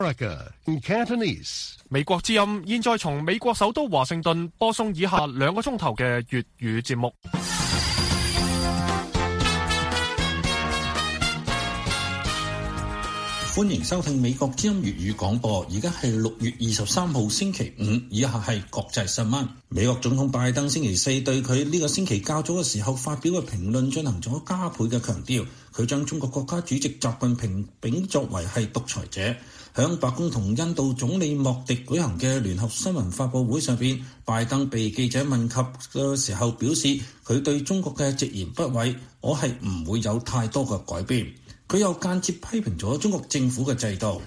in Cantonese。 美國之音現在從美國首都華盛頓播送以下2個鐘頭嘅粵語節目。 歡迎收聽美國之音粵語廣播，而家係6月23號星期五，以下係國際新聞。美國總統拜登星期四對佢呢個星期較早嘅時候發表嘅評論進行咗加倍嘅強調，佢將中國國家主席習近平比作為係獨裁者。響白宮同印度總理莫迪舉行嘅聯合新聞發佈會上邊，拜登被記者問及嘅時候表示，佢對中國嘅直言不諱，我係唔會有太多嘅改變。佢又間接批評咗中國政府嘅制度。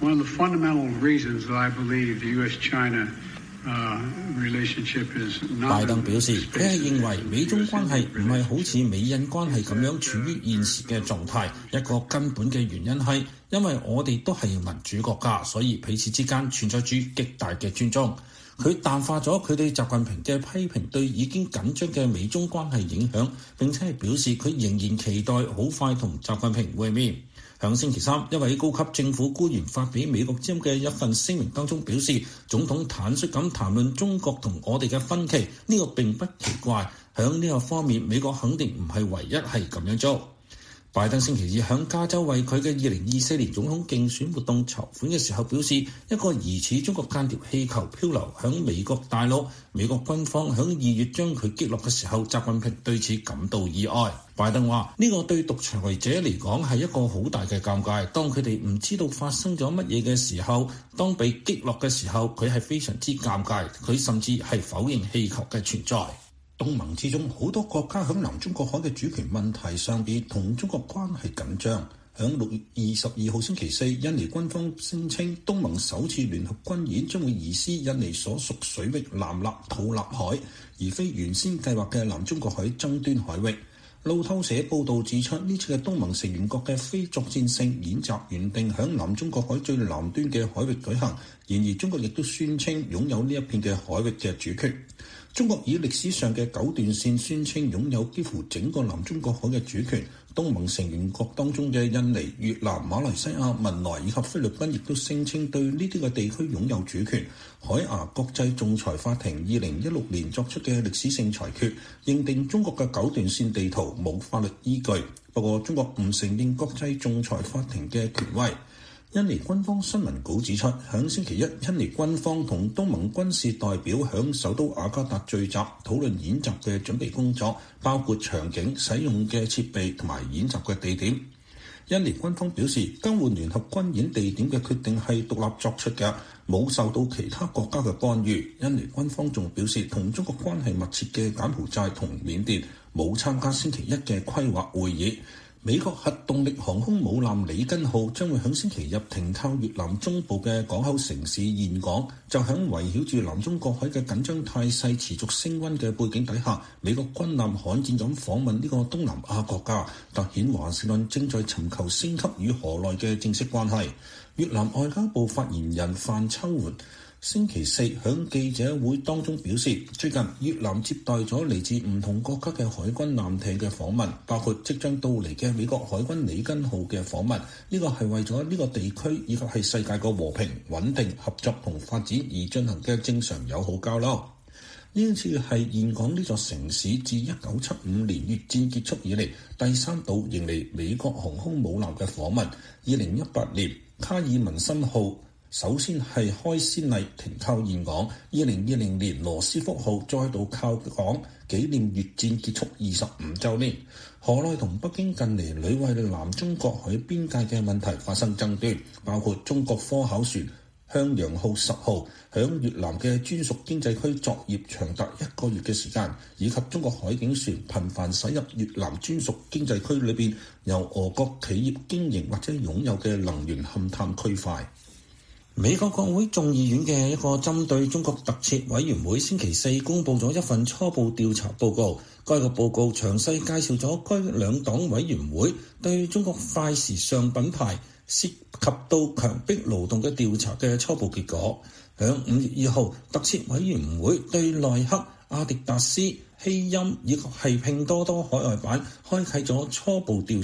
拜登表示，佢係認為美中關係唔係好似美印關係咁樣處於現時嘅狀態，一個根本嘅原因係因為我哋都係民主國家，所以彼此之間存在住極大嘅尊重。佢淡化咗佢對習近平嘅批評對已經緊張嘅美中關係影響，並且係表示佢仍然期待好快同習近平會面。響星期三，一位高級政府官員發俾美國之音嘅一份聲明當中表示，總統坦率咁談論中國同我哋嘅分歧，呢個並不奇怪。響呢個方面，美國肯定唔係唯一係咁樣做。拜登星期二響加州為佢嘅2024年總統競選活動籌款嘅時候表示，一個疑似中國間諜氣球漂流響美國大陸，美國軍方響2月將佢擊落嘅時候，習近平對此感到意外。拜登話呢個對獨裁者嚟講係一個好大嘅尷尬，當佢哋唔知道發生咗乜嘢嘅時候，當被擊落嘅時候，佢係非常之尷尬，佢甚至係否認氣球嘅存在。東盟之中好多國家喺南中國海嘅主權問題上邊同中國關係緊張。喺6月22號星期四，印尼軍方聲稱東盟首次聯合軍演將會移師印尼所屬水域南納土納海，而非原先計劃嘅南中國海爭端海域。路透社報導指出，呢次嘅東盟成員國嘅非作戰性演習原定喺南中國海最南端嘅海域舉行，然而中國亦都宣稱擁有呢一片嘅海域嘅主權。中國以歷史上嘅9段線宣稱擁有幾乎整個南中國海嘅主權。東盟成員國當中嘅印尼、越南、馬來西亞、文萊以及菲律賓亦都聲稱對呢啲嘅地區擁有主權。海牙國際仲裁法庭2016年作出嘅歷史性裁決，認定中國嘅9段線地圖冇法律依據。不過中國唔承認國際仲裁法庭嘅權威。印尼軍方新聞稿指出，響星期一，印尼軍方同東盟軍事代表響首都雅加達聚集，討論演習嘅準備工作，包括場景、使用嘅設備同埋演習嘅地點。印尼軍方表示，更換聯合軍演地點嘅決定係獨立作出嘅，冇受到其他國家嘅干預。印尼軍方仲表示，同中國關係密切嘅柬埔寨同緬甸冇參加星期一嘅規劃會議。美國核動力航空母艦里根號將會喺星期日停靠越南中部嘅港口城市峴港，就喺圍繞住南中國海嘅緊張態勢持續升溫嘅背景底下，美國軍艦罕見咁訪問呢個東南亞國家，凸顯華盛頓正在尋求升級與河內嘅正式關係。越南外交部發言人范秋媛星期四響記者會當中表示，最近越南接待咗嚟自唔同國家嘅海軍艦艇嘅訪問，包括即將到嚟嘅美國海軍里根號嘅訪問。呢個係為咗呢個地區以及係世界嘅和平、穩定、合作同發展而進行嘅正常友好交流。呢一次係峴港呢座城市自1975年越戰結束以嚟第3度迎嚟美國航空母艦嘅訪問。2018年卡爾文森號首先係開先例停靠峴港，2020年羅斯福號再度靠港紀念越戰結束25週年。河內同北京近嚟屢為南中國海邊界嘅問題發生爭端，包括中國科考船向陽號10號響越南嘅專屬經濟區作業長達1個月嘅時間，以及中國海警船頻繁駛入越南專屬經濟區裏邊由俄國企業經營或者擁有嘅能源勘探區塊。美國國會眾議院嘅一個針對中國特設委員會星期四公佈咗一份初步調查報告。該個報告詳細介紹咗該兩黨委員會對中國快時尚品牌涉及到強迫勞動嘅調查嘅初步結果。響5月2號，特設委員會對耐克、阿迪達斯、希音以及係拼多多海外版開啟咗初步調查。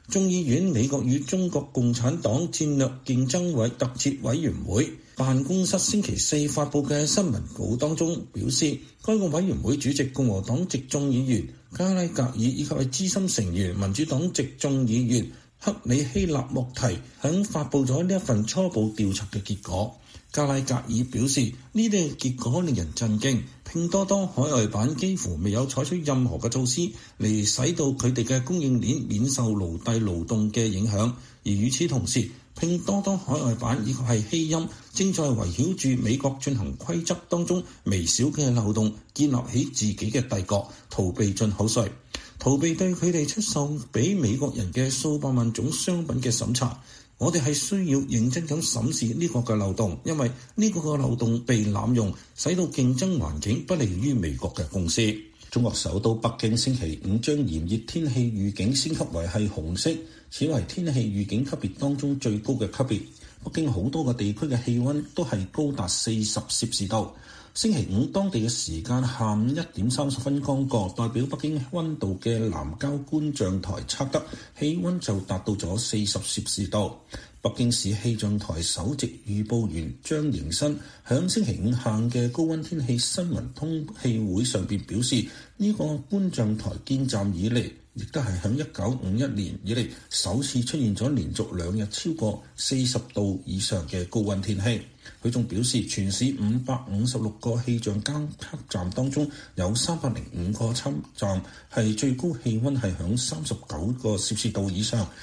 眾議院美國與中國共產黨戰略競爭委特設委員會辦公室星期四發布嘅新聞稿當中表示，該個委員會主席共和黨籍眾議員加拉格爾以及係資深成員民主黨籍眾議員克里希納莫提響發布咗呢一份初步調查嘅結果。加拉格爾表示，呢啲結果令人震驚，拼多多海外版幾乎未有採取任何嘅措施嚟使到佢哋嘅供應鏈免受奴隸勞動嘅影響，而與此同時，拼多多海外版以及係希音正在圍繞住美國進行規則當中微小嘅漏洞，建立起自己嘅帝國，逃避進口稅，逃避對佢哋出售俾美國人嘅數百萬種商品嘅審查。我哋係需要認真咁審視呢個嘅漏洞，因為呢個嘅漏洞被濫用，使到競爭環境不利於美國嘅公司。中國首都北京星期五將炎熱天氣預警升級為係紅色，此為天氣預警級別當中最高嘅級別。北京好多個地區嘅氣溫都係高達40攝氏度。星期五當地嘅時間下午1點30分剛過，代表北京溫度嘅南郊觀象台測得氣溫就達到咗40攝氏度。北京市氣象台首席預報員張迎新響星期五下午嘅高溫天氣新聞通氣會上邊表示，呢個觀象台建站以嚟，亦都係響1951年以嚟首次出現咗連續2日超過40度以上嘅高溫天氣。佢仲表示，全市556個氣象監測站當中，有305個測站係最高氣溫係響39個攝氏度以上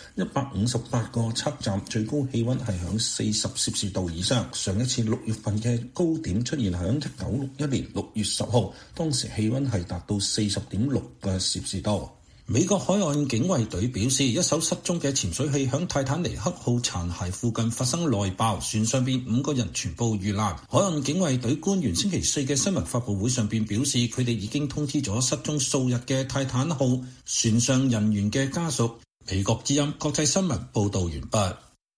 ，158個測站最高氣溫係響40攝氏度以上。上一次6月份嘅高點出現響1961年6月10號，當時氣溫係達到40.6個攝氏度。美國海岸警衛隊表示，一艘失蹤嘅潛水器響泰坦尼克號殘骸附近發生內爆，船上邊5個人全部遇難。海岸警衛隊官員星期四嘅新聞發佈會上邊表示，佢哋已經通知咗失蹤數日嘅泰坦號船上人員嘅家屬。美國之音國際新聞報道完畢。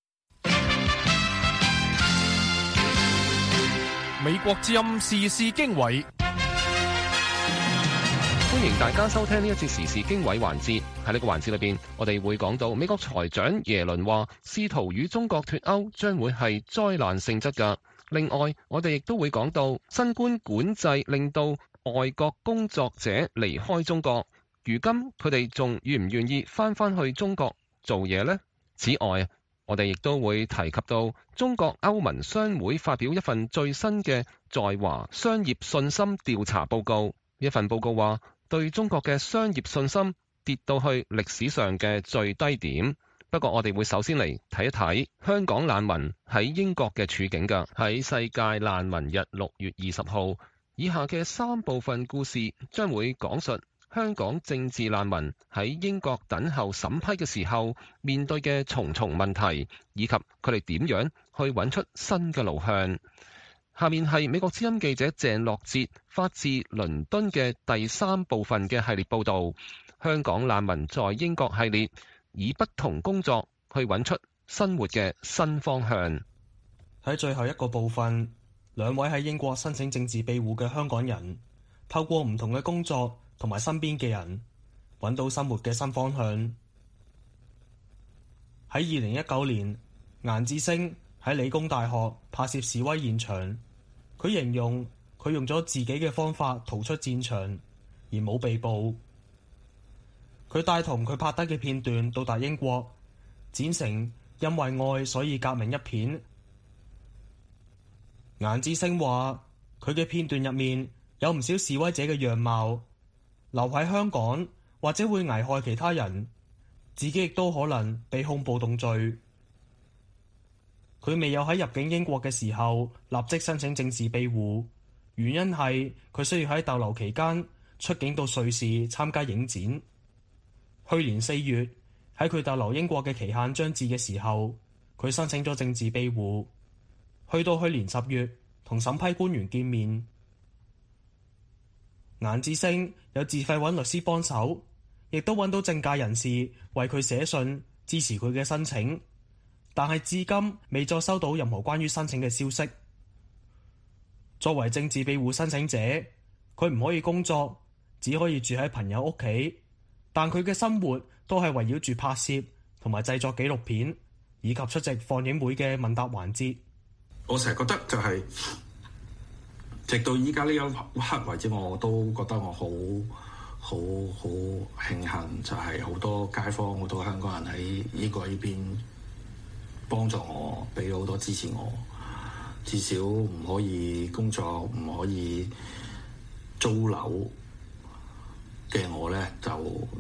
美國之音時事經緯。 歡迎大家收聽呢一節時事經緯環節。喺呢個環節裏邊，我哋會講到美國財長耶倫話，試圖與中國脫歐將會係災難性質㗎。另外，我哋亦都會講到新冠管制令到外國工作者離開中國，如今佢哋仲願唔願意翻去中國做嘢呢？此外，我哋亦都會提及到中國歐盟商會發表一份最新嘅在華商業信心調查報告。一份報告話，對中國嘅商業信心跌到去歷史上嘅最低點。不過我哋會首先嚟睇一睇香港難民喺英國嘅處境㗎。喺世界難民日6月20號，以下嘅3部分故事將會講述香港政治難民喺英國等候審批嘅時候面對嘅重重問題，以及佢哋點樣去揾出新嘅路向。下面係美國之音記者鄭樂哲發自倫敦嘅第3部分嘅系列報導，香港難民在英國系列，以不同工作去揾出生活嘅新方向。 喺最後一個部分，2位喺英國申請政治庇護嘅香港人，透過唔同嘅工作同埋身邊嘅人，揾到生活嘅新方向。喺2019年，顏志升喺理工大學拍攝示威現場，佢形容佢用咗自己嘅方法逃出戰場，而冇被捕。佢帶同佢拍低嘅片段到達英國，剪成因為愛所以革命一片。顏志升話，佢嘅片段入面有唔少示威者嘅樣貌，留喺香港或者會危害其他人，自己亦都可能被控暴動罪。佢未有喺入境英國嘅時候立即申請政治庇護，原因係佢需要喺逗留期間出境到瑞士參加影展。去年4月，喺佢逗留英國嘅期限將至嘅時候，佢申請咗政治庇護。去到去年10月，同審批官員見面。顏志升有自費揾律師幫手，亦都揾到政界人士為佢寫信支持佢嘅申請。但係至今未再收到任何關於申請嘅消息。作為政治庇護申請者，佢唔可以工作，只可以住喺朋友屋企，但佢嘅生活都係圍繞住拍攝、 同埋製作紀錄片，以及出席放映會嘅問答環節。 我成日覺得就係、直到依家呢一刻為止，我都覺得我好慶幸，就係好多街坊、好多香港人喺英國呢邊幫助我，俾咗好多支持我。至少唔可以工作、唔可以租樓嘅我咧，就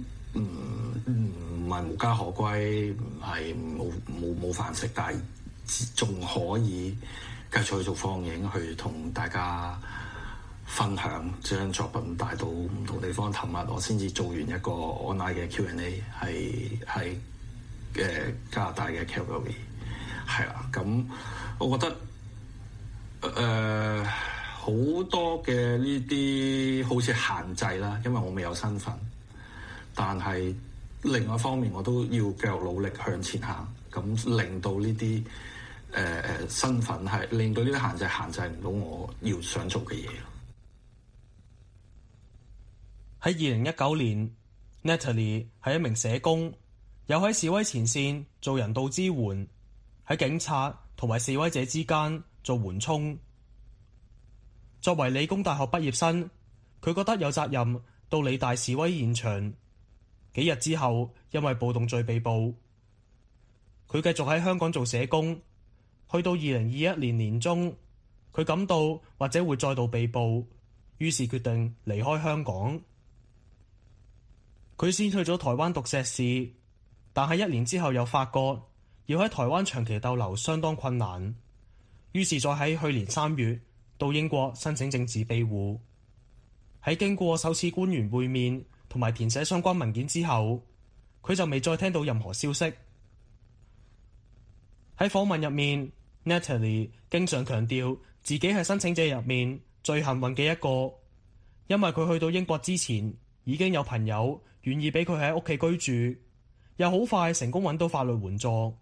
唔係無家可歸，唔係冇飯食，但係仲可以繼續去做放映，去同大家分享，將作品帶到唔同地方。尋日我先至做完一個 online 嘅 Q&A， 係加拿大嘅 Calgary， 係啦。咁我覺得好多嘅呢啲好似限制啦，因為我未有身份，但係另外一方面我都要繼續努力向前行，咁令到呢啲身份係令到呢啲限制唔到我要想做嘅嘢。 喺2019年 Natalie 係一名社工，有喺示威前線做人道支援，喺警察同埋示威者之間做緩衝。作為理工大學畢業生，佢覺得有責任到理大示威現場。幾日之後，因為暴動罪被捕。佢繼續喺香港做社工，去到2021年年中，佢感到或者會再度被捕，於是決定離開香港。佢先去咗台灣讀碩士，但係1年之後又發覺要喺台灣長期逗留相當困難，於是再喺去年3月到英國申請政治庇護。喺經過首次官員會面同埋填寫相關文件之後，佢就未再聽到任何消息。喺訪問入面， Natalie 經常強調自己係申請者入面最幸運嘅一個，因為佢去到英國之前已經有朋友願意俾佢喺屋企居住，又好快成功揾到法律援助。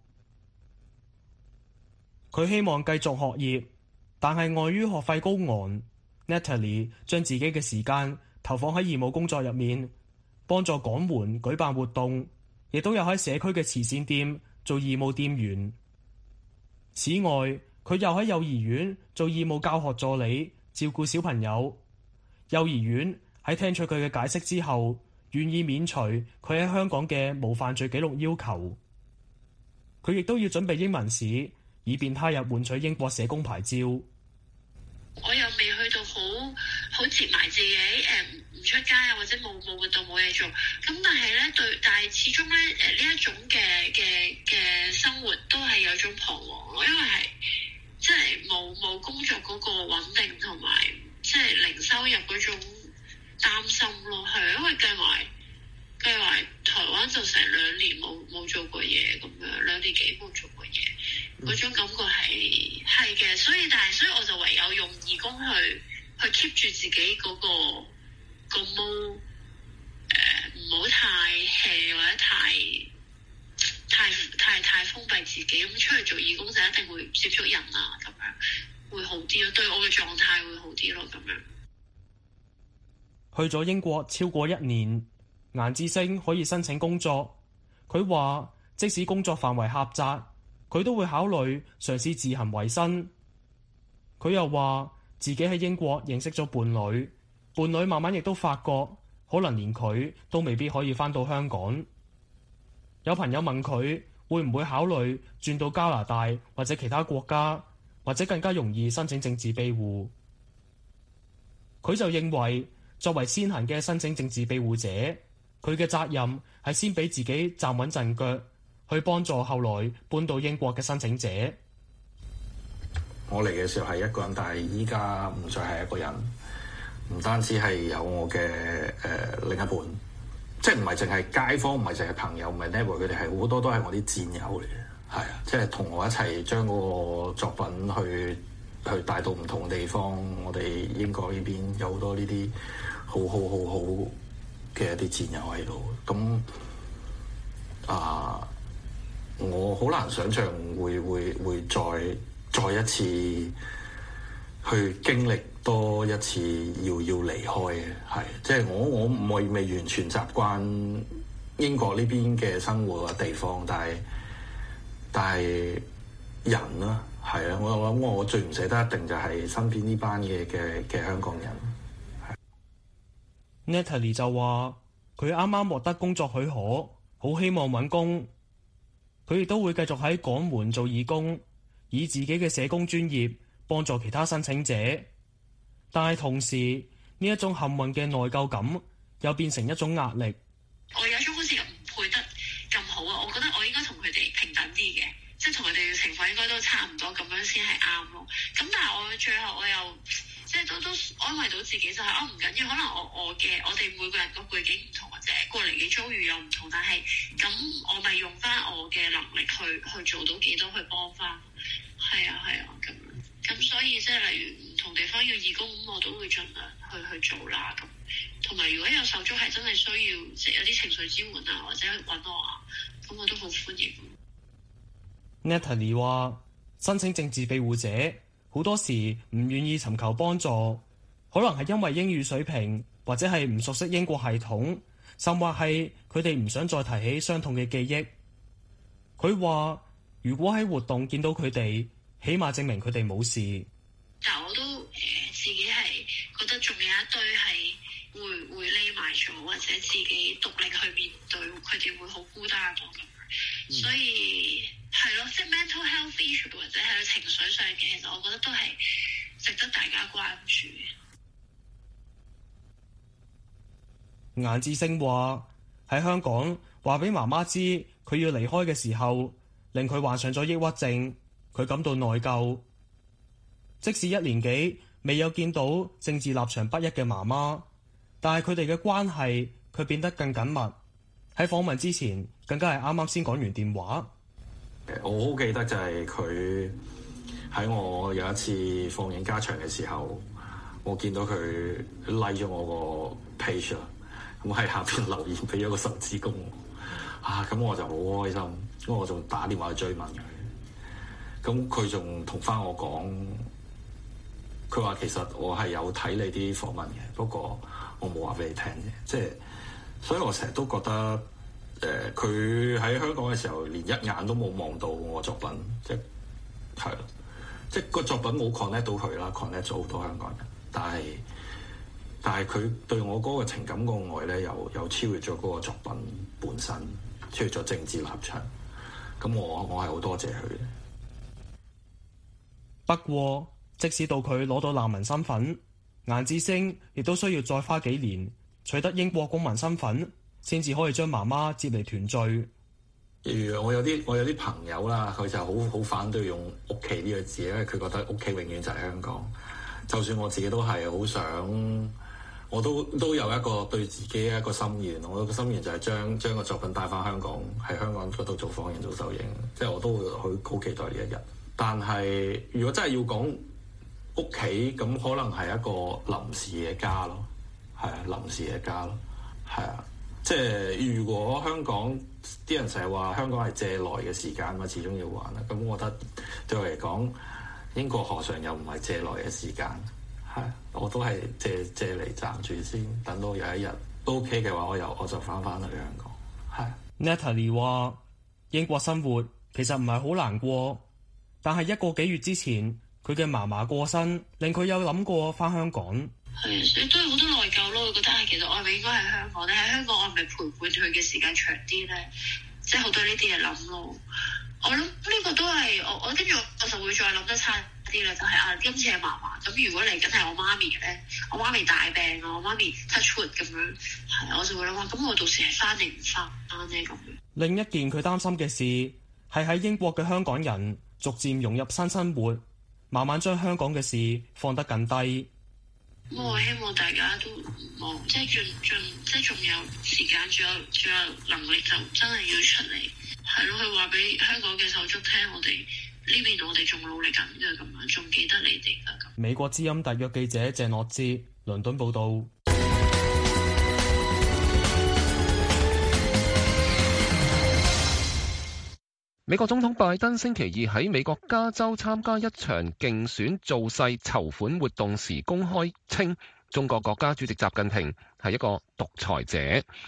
佢希望繼續學業，但係礙於學費高昂， Natalie 將自己嘅時間投放喺義務工作入面，幫助港援舉辦活動，亦都有喺社區嘅慈善店做義務店員。此外，佢又喺幼兒園做義務教學助理，照顧小朋友。幼兒園喺聽取佢嘅解釋之後，願意免除佢喺香港嘅無犯罪記錄要求。佢亦都要準備英文試，以便他日換取英國社工牌照。 我又未去到好接埋自己，唔出街啊，或者冇活動冇嘢做。咁但係咧但係始終咧呢一種嘅生活都係有種彷徨咯，因為係即係冇工作嗰個穩定同埋即係零收入嗰種擔心咯。係因為計埋台灣就成2年冇做過嘢咁樣，2年幾冇做過嘢。嗰種感覺係嘅，所以我就唯有用義工去 keep 住自己嗰個毛，唔好太 hea 或者太封閉自己。咁出去做義工就一定會接觸人啊，咁樣會好啲咯，對我嘅狀態會好啲咯，咁樣。 去咗英國超過1年，顏志升可以申請工作。佢話即使工作範圍狹窄，佢都會考慮嘗試自行維生。佢又話自己喺英國認識咗伴侶慢慢亦都發覺可能連佢都未必可以返到香港。有朋友問佢會唔會考慮轉到加拿大或者其他國家，或者更加容易申請政治庇護。佢就認為作為先行嘅申請政治庇護者，佢嘅責任係先俾自己站穩陣腳，去幫助後來搬到英國嘅申請者。 我嚟嘅時候係一個人，但係依家唔再係一個人。唔單止係有我嘅另一半，即係唔係淨係街坊，唔係淨係朋友，唔係 neighbor， 佢哋係好多都係我啲戰友嚟嘅，係啊，即係同我一齊將嗰個作品去帶到唔同嘅地方。我哋英國呢邊有好多呢啲好嘅一啲戰友喺度，咁我好難想像會再一次去經歷多一次要離開嘅，係即係我未完全習慣英國呢邊嘅生活嘅地方，但係人啦，係啊，我諗我最唔捨得一定就係身邊呢班嘅香港人。 Natalie 就話佢啱啱獲得工作許可，好希望揾工。佢亦都會繼續喺港門做義工，以自己嘅社工專業幫助其他申請者。但係同時呢一種幸運嘅內疚感，又變成一種壓力。 我有一種好似唔配得咁好啊！我覺得我應該同佢哋平等啲嘅，即係同佢哋嘅情況應該都差唔多，咁樣先係啱咯。咁但係我最後我又即係都安慰到自己，就係唔緊要，可能我哋每個人個背景唔同，或者過嚟嘅遭遇又唔同，但係咁我咪用翻我嘅能力去做到幾多去幫翻。係啊咁所以即係例如唔同地方要義工，咁我都會盡量去做啦。咁同埋如果有手足係真係需要即係有啲情緒支援啊，或者揾我啊，咁我都好歡迎。 Natalie 話申請政治庇護者好多時唔願意尋求幫助，可能係因為英語水平，或者係唔熟悉英國系統，甚或係佢哋唔想再提起傷痛嘅記憶。佢話如果喺活動見到佢哋，起碼證明佢哋冇事。 但我都自己係覺得仲有一堆係會匿埋咗，或者自己獨力去面對，佢哋會好孤單咯咁。所以係咯，即係 mental health issue 或者係情緒上嘅，其實我覺得都係值得大家關注嘅。 顏志升話喺香港話俾媽媽知佢要離開嘅時候，令佢患上咗抑鬱症，佢感到內疚。即使1年幾未有見到政治立場不一嘅媽媽，但係佢哋嘅關係卻變得更緊密。喺訪問之前，更加係啱啱先講完電話。 我好記得就係佢喺我有一次放映加場嘅時候，我見到佢 like 咗我個 page 啦，咁喺下邊留言俾咗個手指公啊，咁我就好開心，咁我仲打電話去追問佢，咁佢仲同翻我講，佢話其實我係有睇你啲訪問嘅，不過我冇話俾你聽嘅，即係。所以我成日都覺得，佢喺香港嘅時候，連一眼都冇望到我作品，即係咯，即係個作品冇 connect 到佢啦 ，connect 咗好多香港人，但係佢對我嗰個情感個愛咧，又超越咗嗰個作品本身，超越咗政治立場。咁我係好多謝佢嘅。 不過，即使到佢攞到難民身份，顏志升亦都需要再花幾年取得英國公民身份，先至可以將媽媽接嚟團聚。 我有啲朋友啦，佢就好反對用屋企呢個字，因為佢覺得屋企永遠就係香港。就算我自己都係好想，我都有一個對自己一個心願。我個心願就係將個作品帶翻香港，喺香港嗰度做訪問、做首映。即係我都會好期待呢一日。但係如果真係要講屋企，咁可能係一個臨時嘅家咯。係啊，臨時嘅家咯，係啊，即係如果香港啲人成日話香港係借來嘅時間嘛，始終要還啦。咁我覺得對我嚟講，英國何嘗又唔係借來嘅時間？係，我都係借嚟暫住先，等到有一日都 OK 嘅話，我就翻去香港。係。 Natalie 話：英國生活其實唔係好難過，但係1個幾月之前，佢嘅嫲嫲過身，令佢有諗過翻香港。 係，所以都有好多內疚咯。我覺得其實我係咪應該喺香港咧？喺香港我係咪陪伴佢嘅時間長啲咧？即係好多呢啲嘢諗咯。我諗呢個都係我跟住我就會再諗得差啲啦。就係今次係嫲嫲，咁如果嚟緊係我媽咪咧，我媽咪大病啊，我媽咪 touch wood 咁樣，係我就會諗話，咁我到時係翻定唔翻咧咁樣。 另一件佢擔心嘅事係喺英國嘅香港人逐漸融入新生活，慢慢將香港嘅事放得更低。 我希望大家都冇即係即係仲有時間，仲有能力，就真係要出嚟，係咯，去話俾香港嘅手足聽，我哋呢邊我哋仲努力緊嘅，咁樣仲記得你哋㗎咁。 美國之音特約記者鄭樂之，倫敦報導。 美國總統拜登星期二喺美國加州參加一場競選造勢籌款活動時，公開稱中國國家主席習近平係一個獨裁者。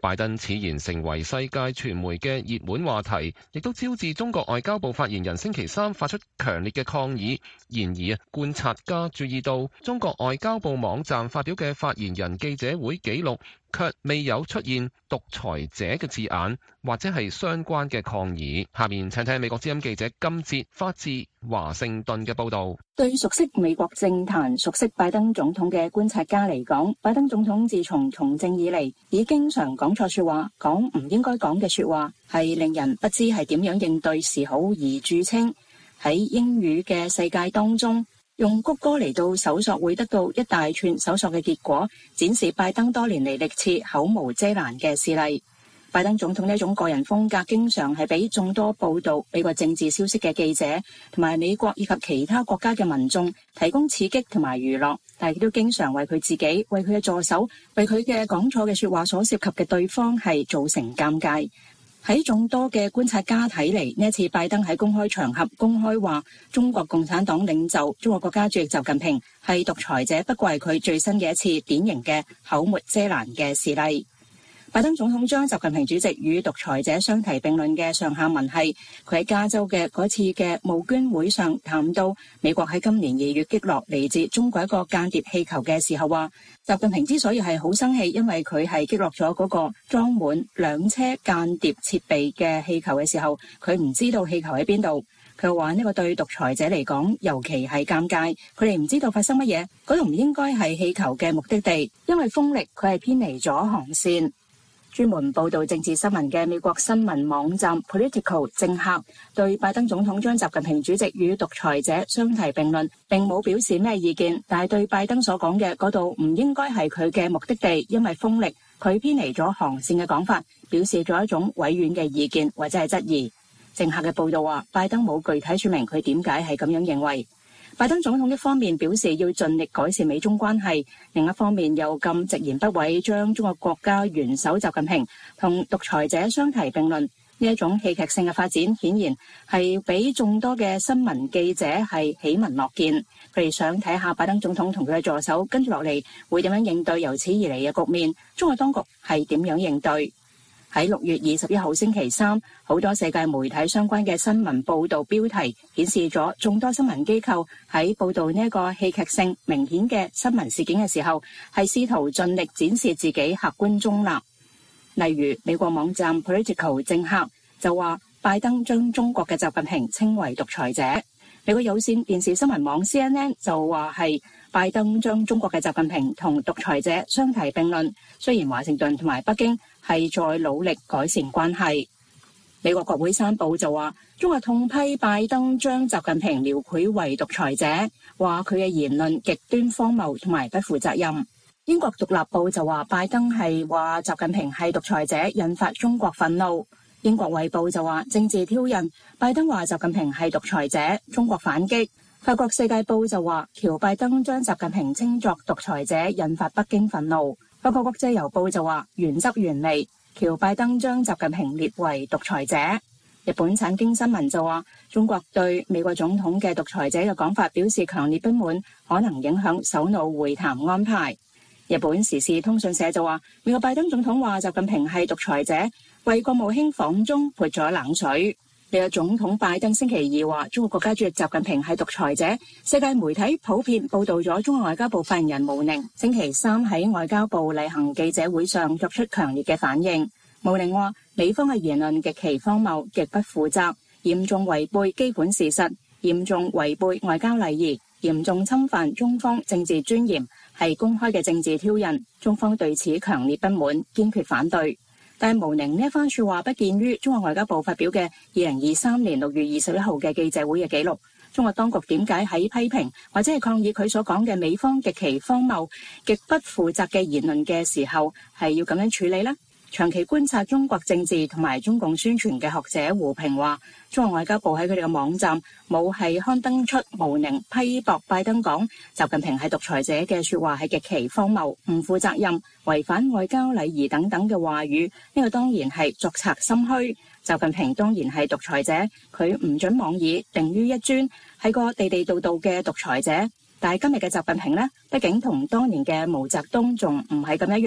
拜登此言成為世界傳媒嘅熱門話題，亦都招致中國外交部發言人星期三發出強烈嘅抗議。然而，觀察家注意到中國外交部網站發表嘅發言人記者會記錄，卻未有出現獨裁者嘅字眼，或者係相關嘅抗議。下面請聽美國之音記者金哲發自華盛頓嘅報導。 對熟悉美國政壇、熟悉拜登總統嘅觀察家嚟講，拜登總統自從從政以嚟，已經常講錯說話，講唔應該講嘅說話，係令人不知係點樣應對是好而著稱。喺英語嘅世界當中，用谷歌嚟到搜索會得到一大串搜索嘅結果，展示拜登多年嚟歷次口無遮攔嘅事例。拜登總統呢一種個人風格，經常係俾眾多報道美國政治消息嘅記者同埋美國以及其他國家嘅民眾提供刺激同埋娛樂，但係亦都經常為佢自己、為佢嘅助手、為佢嘅講錯嘅說話所涉及嘅對方係造成尷尬。喺眾多嘅觀察家睇嚟，呢一次拜登喺公開場合公開話中國共產黨領袖、中國國家主席習近平係獨裁者，不過係佢最新嘅一次典型嘅口沒遮攔嘅事例。拜登總統將習近平主席與獨裁者相提並論嘅上下文係佢喺加州嘅嗰次嘅募捐會上談到美國喺今年2月擊落嚟自中國一個間諜氣球嘅時候話，習近平之所以係好生氣，因為佢係擊落咗嗰個裝滿2車間諜設備嘅氣球嘅時候，佢唔知道氣球喺邊度。佢話呢個對獨裁者嚟講尤其係尷尬，佢哋唔知道發生乜嘢，嗰度唔應該係氣球嘅目的地，因為風力佢係偏離咗航線。專門報道政治新聞嘅美國新聞網站 Political 政客對拜登總統將習近平主席與獨裁者相提並論並冇表示咩意見，但係對拜登所講嘅嗰度唔應該係佢嘅目的地，因為風力佢偏離咗航線嘅講法，表示咗一種委婉嘅意見或者係質疑。政客嘅報道話，拜登冇具體說明佢點解係咁樣認為。拜登總統一方面表示要盡力改善美中關係，另一方面又咁直言不諱將中國國家元首習近平同獨裁者相提並論。呢一種戲劇性嘅發展顯然係俾眾多嘅新聞記者係喜聞樂見，佢哋想睇下拜登總統同佢嘅助手跟住落嚟會點樣應對由此而嚟嘅局面，中國當局係點樣應對。喺6月21號星期三，好多世界媒體相關嘅新聞報導標題顯示咗眾多新聞機構喺報導呢一個戲劇性明顯嘅新聞事件嘅時候，係試圖盡力展示自己客觀中立。例如美國網站 Political 政客就話拜登將中國嘅習近平稱為獨裁者。美國有線電視新聞網 CNN 就話係拜登將中國嘅習近平同獨裁者相提並論。雖然華盛頓同埋北京係在努力改善關係。美國國會山報就話中國痛批拜登將習近平描繪為獨裁者，話佢嘅言論極端荒謬同埋不負責任。英國獨立報就話拜登係話習近平係獨裁者，引發中國憤怒。英國衛報就話政治挑釁，拜登話習近平係獨裁者，中國反擊。法國世界報就話喬拜登將習近平稱作獨裁者，引發北京憤怒。法國國際郵報就話原汁原味，喬拜登將習近平列為獨裁者。日本產經新聞就話中國對美國總統嘅獨裁者嘅講法表示強烈不滿，可能影響首腦會談安排。日本時事通訊社就話美國拜登總統話習近平係獨裁者，為國務卿訪中潑咗冷水。美國總統拜登星期二話中國國家主席習近平係獨裁者，世界媒體普遍報道咗中國外交部發言人毛寧星期三喺外交部例行記者會上作出強烈嘅反應。毛寧話美方嘅言論極其荒謬、極不負責，嚴重違背基本事實，嚴重違背外交禮儀，嚴重侵犯中方政治尊嚴，係公開嘅政治挑釁，中方對此強烈不滿，堅決反對。但係毛寧呢一番說話不見於中國外交部發表嘅2023年6月21號嘅記者會嘅記錄。中國當局點解喺批評或者係抗議佢所講嘅美方極其荒謬、極不負責嘅言論嘅時候，係要咁樣處理呢？長期觀察中國政治同埋中共宣傳嘅學者胡平話，中國外交部喺佢哋嘅網站冇係刊登出毛寧批駁拜登講習近平係獨裁者嘅說話係極其荒謬、唔負責任、違反外交禮儀等等嘅話語，呢個當然係作賊心虛。習近平當然係獨裁者，佢唔准妄議定於一尊，係個地地道道嘅獨裁者。但係今日嘅習近平呢，畢竟同當年嘅毛澤東仲唔係咁一樣。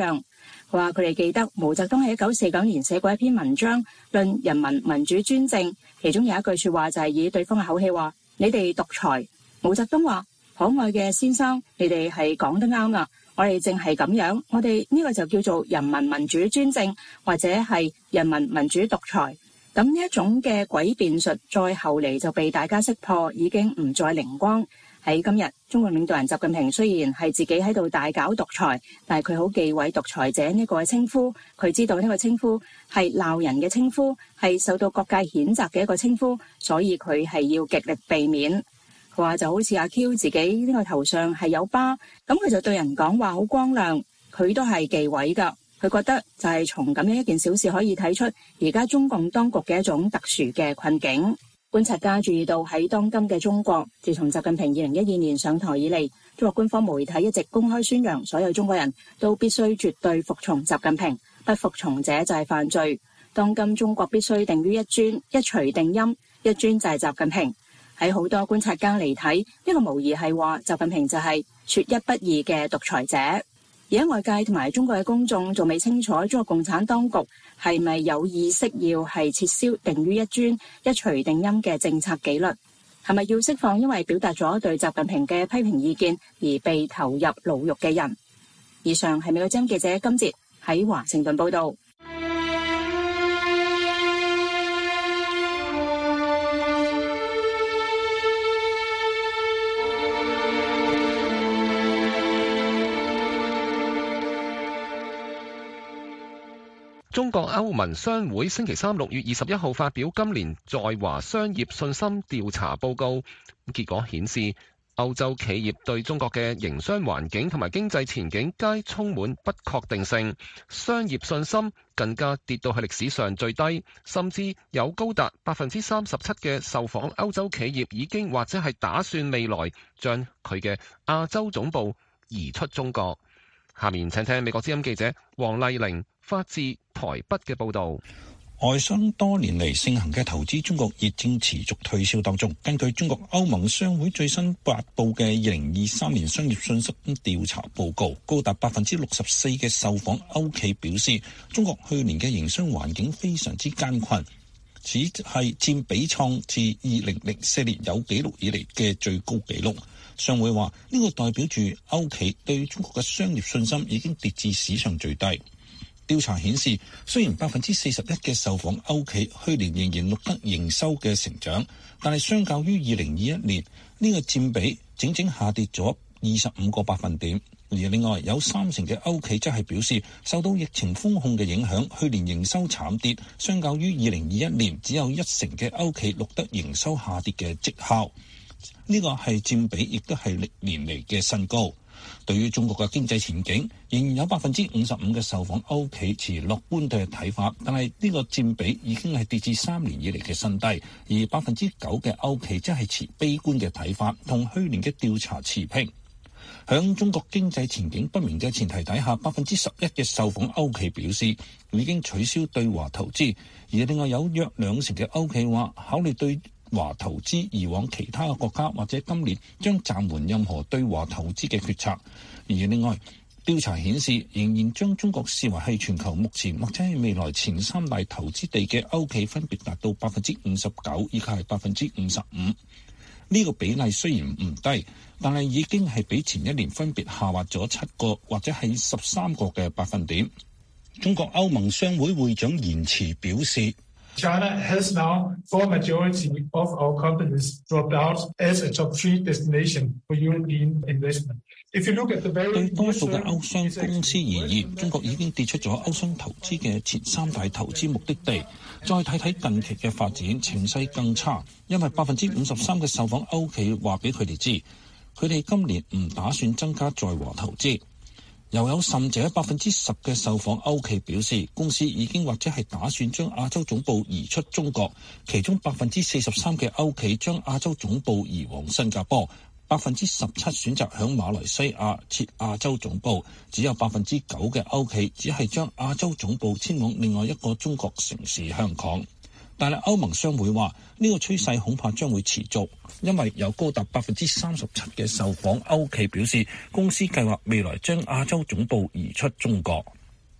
佢話佢哋記得毛澤東喺1949年寫過一篇文章論人民民主專政，其中有一句說話就係以對方嘅口氣話：你哋獨裁。毛澤東話：可愛嘅先生，你哋係講得啱啦，我哋正係咁樣，我哋呢個就叫做人民民主專政，或者係人民民主獨裁。咁呢一種嘅詭辯術，再後嚟就被大家識破，已經唔再靈光。喺今日，中國領導人習近平雖然係自己喺度大搞獨裁，但係佢好忌諱獨裁者呢個稱呼。佢知道呢個稱呼係鬧人嘅稱呼，係受到各界譴責嘅一個稱呼，所以佢係要極力避免。佢話就好似阿 Q 自己呢個頭上係有疤，咁佢就對人講話好光亮，佢都係忌諱噶。佢覺得就係從咁樣一件小事可以睇出而家中共當局嘅一種特殊嘅困境。觀察家注意到喺當今嘅中國，自從習近平2012年上台以嚟，中國官方媒體一直公開宣揚所有中國人都必須絕對服從習近平，不服從者就係犯罪。當今中國必須定於一尊，一錘定音，一尊就係習近平。喺好多觀察家嚟睇，呢個無疑係話習近平就係說一不二嘅獨裁者。而喺外界同埋中國嘅公眾仲未清楚中國共產當局係咪有意識要係撤銷定於一尊一錘定音嘅政策紀律，係咪要釋放因為表達咗對習近平嘅批評意見而被投入牢獄嘅人。以上係美國之音記者金哲喺華盛頓報道。 中國歐盟商會星期三6月21號發表今年在華商業信心調查報告，結果顯示歐洲企業對中國嘅營商環境同埋經濟前景皆充滿不確定性，商業信心更加跌到係歷史上最低，甚至有高達37%嘅受訪歐洲企業已經或者係打算未來將佢嘅亞洲總部移出中國。下面請聽美國之音記者黃麗玲發自台北嘅報道。 外商多年嚟盛行嘅投資中國熱正持續退燒當中。根據中國歐盟商會最新發布嘅2023年商業信心調查報告，高達64%嘅受訪歐企表示，中國去年嘅營商環境非常之艱困，此係佔比創自2004年有紀錄以嚟嘅最高紀錄。商會話呢個代表住歐企對中國嘅商業信心已經跌至史上最低。調查顯示，雖然41%嘅受訪歐企去年仍然錄得營收嘅成長，但係相較於2021年，呢個佔比整整下跌咗25個百分點。而另外有30%嘅歐企則係表示受到疫情封控嘅影響，去年營收慘跌，相較於2021年只有1%嘅歐企錄得營收下跌嘅績效。呢個係佔比，亦都係歷年嚟嘅新高。對於中國嘅經濟前景，仍然有55%嘅受訪歐企持樂觀嘅睇法，但係呢個佔比已經係跌至3年以嚟嘅新低。而9%嘅歐企則係持悲觀嘅睇法，同去年嘅調查持平。響中國經濟前景不明嘅前提底下，11%嘅受訪歐企表示已經取消對華投資，而另外有約20%嘅歐企話考慮對華投資移往其他嘅國家，或者今年將暫緩任何對華投資嘅決策。而另外調查顯示，仍然將中國視為係全球目前或者係未來前3大投資地嘅歐企分別達到59%以及係55%。呢個比例雖然唔低，但係已經係比前一年分別下滑咗7個或者係13個嘅百分點。中國歐盟商會會長言辭表示 ，China has now for majority of our companies dropped out as a top 3 destination for European investment. If you look at the very 對多數嘅歐商公司而言，中國已經跌出咗歐商投資嘅前3大投資目的地。再睇睇近期嘅發展，情勢更差，因為53%嘅受訪歐企話俾佢哋知，佢哋今年唔打算增加在華投資。又有甚者10%嘅受訪歐企表示，公司已經或者係打算將亞洲總部移出中國，其中43%嘅歐企將亞洲總部移往新加坡，17%選擇響馬來西亞設亞洲總部，只有9%嘅歐企只係將亞洲總部遷往另外一個中國城市香港。但係歐盟商會話呢個趨勢恐怕將會持續，因為有高達37%嘅受訪歐企表示，公司計劃未來將亞洲總部移出中國。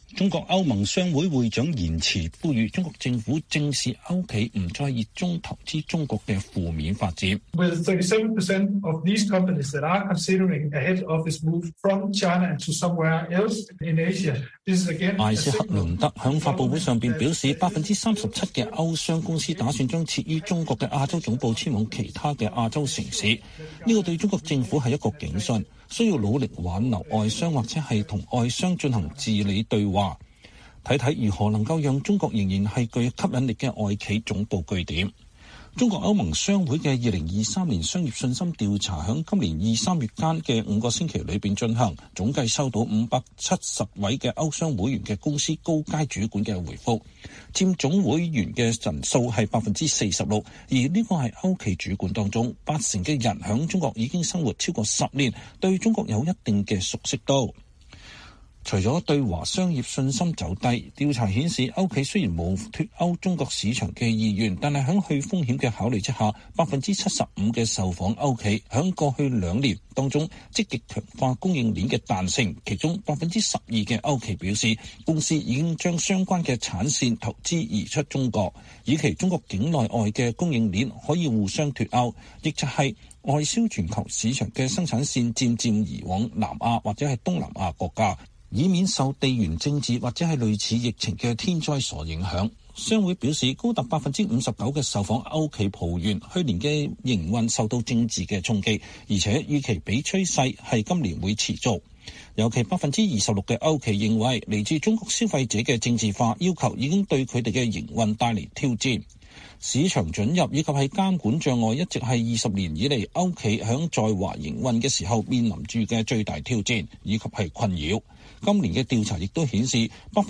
中國歐盟商會會長言辭呼籲中國政府正視歐企唔再熱衷投資中國嘅負面發展。 With 37% of these companies that are considering a head office move from China to somewhere else in Asia, this is again. 艾斯克倫德響發佈會上邊表示，37%嘅歐商公司打算將設於中國嘅亞洲總部遷往其他嘅亞洲城市。呢個對中國政府係一個警訊，需要努力挽留外商或者係同外商進行治理對話，睇睇如何能夠讓中國仍然係具吸引力嘅外企總部據點。中國歐盟商會嘅2023年商業信心調查響今年2、3月間嘅5個星期裏邊進行，總計收到570位嘅歐商會員嘅公司高階主管嘅回覆，佔總會員嘅人數係46%，而呢個係歐企主管當中80%嘅人響中國已經生活超過10年，對中國有一定嘅熟悉度。除咗對華商業信心走低，調查顯示歐企雖然冇脫歐中國市場嘅意願，但係喺去風險嘅考慮之下，75%嘅受訪歐企喺過去2年當中積極強化供應鏈嘅彈性，其中12%嘅歐企表示公司已經將相關嘅產線投資移出中國，以期中國境內外嘅供應鏈可以互相脫歐，亦就係外銷全球市場嘅生產線漸漸移往南亞或者係東南亞國家，以免受地緣政治或者係類似疫情嘅天災所影響。商會表示，高達59%嘅受訪歐企抱怨去年嘅營運受到政治嘅衝擊，而且預期比趨勢係今年會持續。尤其26%嘅歐企認為，嚟自中國消費者嘅政治化要求已經對佢哋嘅營運帶嚟挑戰。市場准入以及係監管障礙一直係20年以嚟歐企響在華營運嘅時候面臨住嘅最大挑戰以及係困擾。今年嘅調查亦都顯示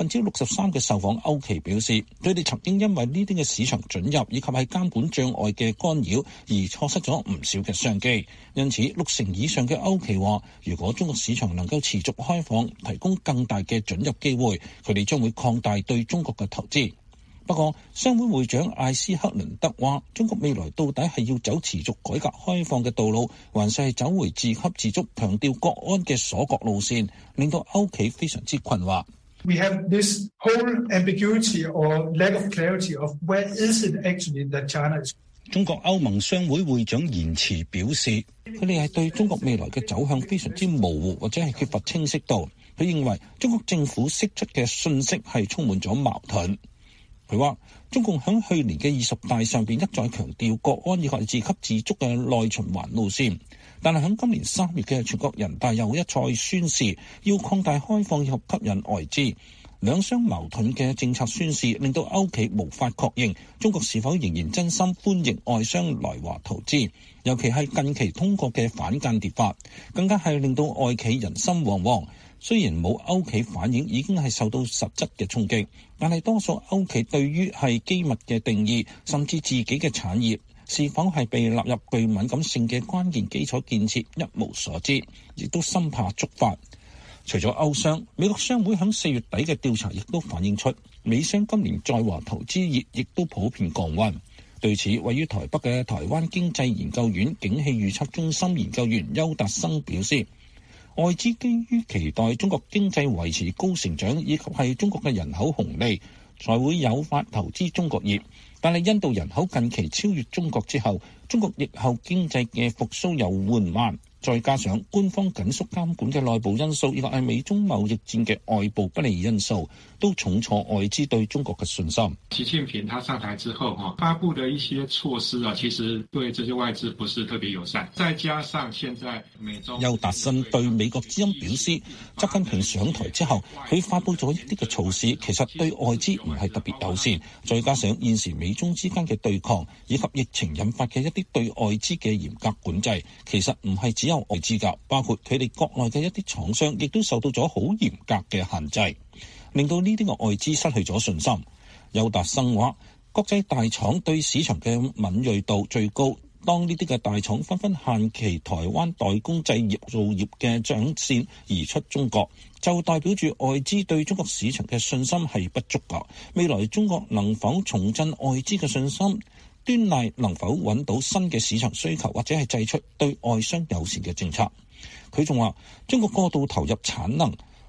，63%嘅受訪歐企表示，佢哋曾經因為呢啲嘅市場准入以及係監管障礙嘅干擾而錯失咗唔少嘅商機。因此，60%以上嘅歐企話，如果中國市場能夠持續開放，提供更大嘅准入機會，佢哋將會擴大對中國嘅投資。不過，商會會長艾斯克倫德話：中國未來到底係要走持續改革開放嘅道路，還是係走回自給自足、強調國安嘅鎖國路線，令到歐企非常之困惑。 We have this whole ambiguity or lack of clarity of where is it actually that China is. 中國歐盟商會會長言辭表示，佢哋係對中國未來嘅走向非常之模糊，或者係缺乏清晰度。佢認為中國政府釋出嘅信息係充滿咗矛盾。佢話：中共喺去年嘅20大上邊一再強調國安以及自給自足嘅內循環路線，但係喺今年3月嘅全國人大又一再宣示要擴大開放以及吸引外資，兩相矛盾嘅政策宣示令到歐企無法確認中國是否仍然真心歡迎外商來華投資，尤其係近期通過嘅反間諜法，更加係令到外企人心惶惶。雖然冇歐企反映已經係受到實質嘅衝擊，但係多數歐企對於係機密嘅定義，甚至自己嘅產業是否係被納入具敏感性嘅關鍵基礎建設一無所知，亦都深怕觸發。除咗歐商，美國商會喺4月底嘅調查亦都反映出，美商今年在華投資熱亦都普遍降溫。對此，位於台北嘅台灣經濟研究院景氣預測中心研究員邱達生表示，外資基於期待中國經濟維持高成長，以及係中國嘅人口紅利，才會誘發投資中國業。但係印度人口近期超越中國之後，中國疫後經濟嘅復甦又緩慢，再加上官方緊縮監管嘅內部因素，以及係美中貿易戰嘅外部不利因素，都重挫外資對中國嘅信心。 習近平他上台之後發布的一些措施其實對這些外資不是特別友善。再加上現在美中邱達生對美國之音表示，習近平上台之後，佢發布咗一啲嘅措施，其實對外資唔係特別友善。再加上現時美中之間嘅對抗，以及疫情引發嘅一啲對外資嘅嚴格管制，其實唔係只有外資㗎，包括佢哋國內嘅一啲廠商，亦都受到咗好嚴格嘅限制，令到呢啲嘅外資失去咗信心。邱達生話，國際大廠對市場嘅敏銳度最高，當呢啲嘅大廠紛紛限期台灣代工製造業嘅長線移出中國，就代表住外資對中國市場嘅信心係不足㗎。未來中國能否重振外資嘅信心，端賴能否揾到新嘅市場需求，或者係製出對外商友善嘅政策。佢仲話，中國過度投入產能，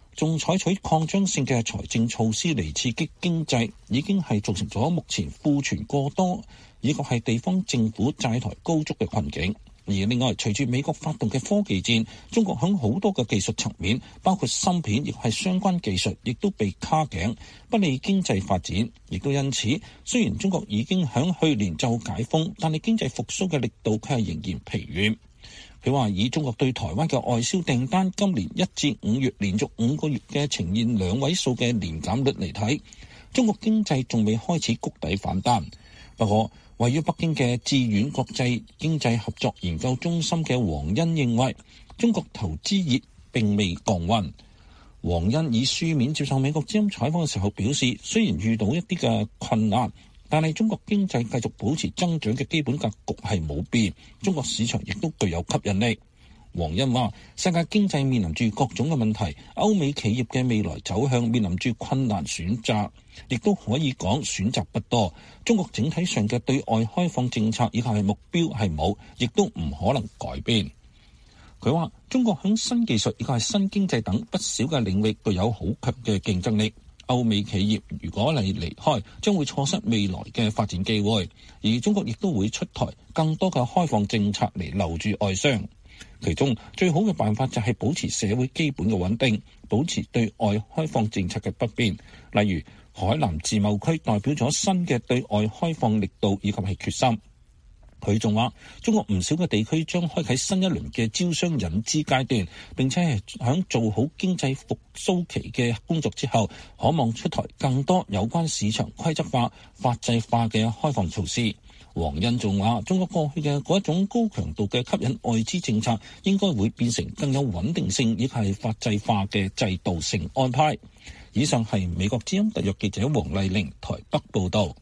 仲採取擴張性嘅財政措施嚟刺激經濟，已經係造成咗目前庫存過多以及係地方政府債台高築嘅困境。而另外，隨住美國發動嘅科技戰，中國響好多嘅技術層面，包括芯片亦係相關技術，亦都被卡頸，不利經濟發展。亦都因此，雖然中國已經響去年就解封，但係經濟復甦嘅力度卻係仍然疲軟。佢話以中國對台灣嘅外銷訂單今年1至5月連續5個月嘅呈現2位數嘅年減率嚟睇，中國經濟仲未開始谷底反彈。不過，位於北京嘅致遠國際經濟合作研究中心嘅黃恩認為，中國投資熱並未降溫。黃恩以書面接受美國之音採訪嘅時候表示，雖然遇到一啲嘅困難，但係中國經濟繼續保持增長嘅基本格局係冇變，中國市場亦都具有吸引力。黃恩話：世界經濟面臨住各種嘅問題，歐美企業嘅未來走向面臨住困難選擇，亦都可以講選擇不多。中國整體上嘅對外開放政策以及係目標係冇，亦都唔可能改變。佢話：中國響新技術以及係新經濟等不少嘅領域具有好強嘅競爭力。歐美企業如果你離開，將會錯失未來嘅發展機會，而中國亦都會出台更多嘅開放政策嚟留住外商。其中最好嘅辦法就係保持社會基本嘅穩定，保持對外開放政策嘅不變。例如海南自貿區代表咗新嘅對外開放力度以及係決心。佢仲話，中國唔少嘅地區將開啟新一輪嘅招商引資階段，並且係響做好經濟復甦期嘅工作之後，可望出台更多有關市場規則化、法制化嘅開放措施。黃恩仲話，中國過去嘅嗰一種高強度嘅吸引外資政策，應該會變成更有穩定性以及係法制化嘅制度性安排。以上係美國之音特約記者黃麗玲台北報道。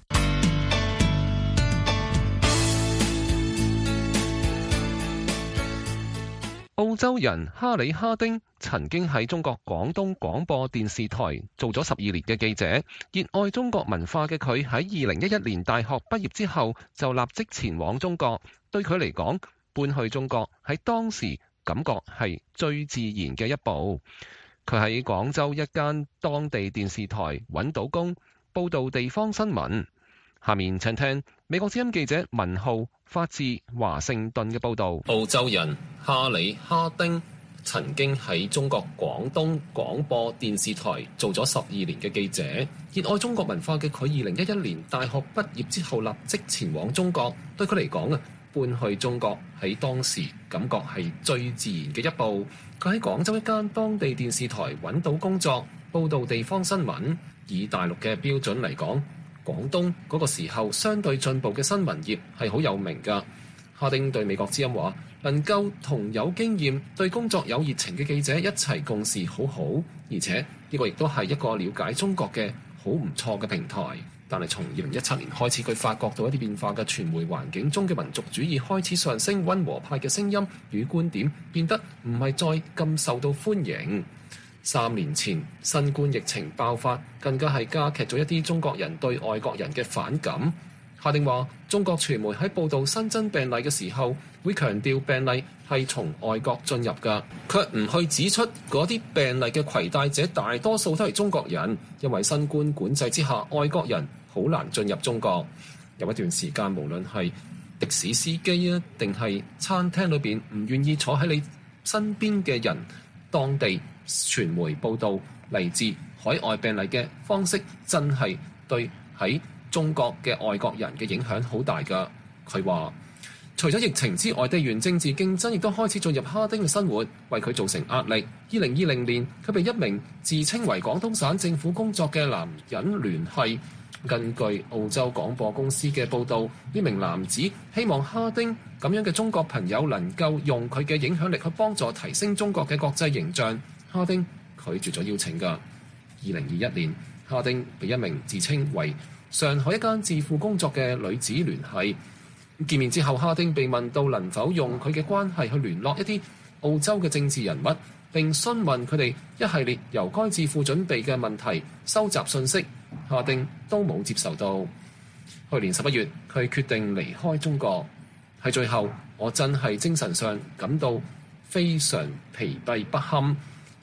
澳洲人哈里哈丁曾經喺中國廣東廣播電視台做咗12年嘅記者，熱愛中國文化嘅佢喺2011年大學畢業之後就立即前往中國。對佢嚟講，搬去中國喺當時感覺係最自然嘅一步。佢喺廣州一間當地電視台揾到工，報導地方新聞。下面請聽美國之音記者文浩發自華盛頓嘅報導。 澳洲人哈里哈丁曾經喺中國廣東廣播電視台做咗12年嘅記者，熱愛中國文化嘅佢2011年大學畢業之後立即前往中國。對佢嚟講啊，搬去中國喺當時感覺係最自然嘅一步。佢喺廣州一間當地電視台揾到工作，報導地方新聞。以大陸嘅標準嚟講，廣東嗰個時候相對進步嘅新聞業係好有名㗎。哈丁對美國之音話，能夠同有經驗、對工作有熱情嘅記者一齊共事好好，而且呢個亦都係一個了解中國嘅好唔錯嘅平台。但係從2017年開始，佢發覺到一啲變化嘅傳媒環境中嘅民族主義開始上升，溫和派嘅聲音與觀點變得唔係再咁受到歡迎。3年前，新冠疫情爆發，更加係加劇咗一啲中國人對外國人嘅反感。哈丁話：中國傳媒喺報導新增病例嘅時候，會強調病例係從外國進入㗎，卻唔去指出嗰啲病例嘅攜帶者大多數都係中國人，因為新冠管制之下，外國人好難進入中國。有一段時間，無論係的士司機啊，定係餐廳裏邊唔願意坐喺你身邊嘅人，當地傳媒報導嚟自海外病例嘅方式，真係對喺中國嘅外國人嘅影響好大㗎。佢話，除咗疫情之外，地緣政治競爭亦都開始進入哈丁嘅生活，為佢造成壓力。2020年，佢被一名自稱為廣東省政府工作嘅男人聯繫。根據澳洲廣播公司嘅報導，呢名男子希望哈丁咁樣嘅中國朋友能夠用佢嘅影響力去幫助提升中國嘅國際形象。哈丁拒絕咗邀請㗎。2021年，哈丁被一名自稱為上海一間智庫工作嘅女子聯繫。見面之後，哈丁被問到能否用佢嘅關係去聯絡一啲澳洲嘅政治人物，並詢問佢哋一系列由該智庫準備嘅問題，收集信息。哈丁都冇接受到。去年11月，佢決定離開中國。喺最後，我真係精神上感到非常疲憊不堪，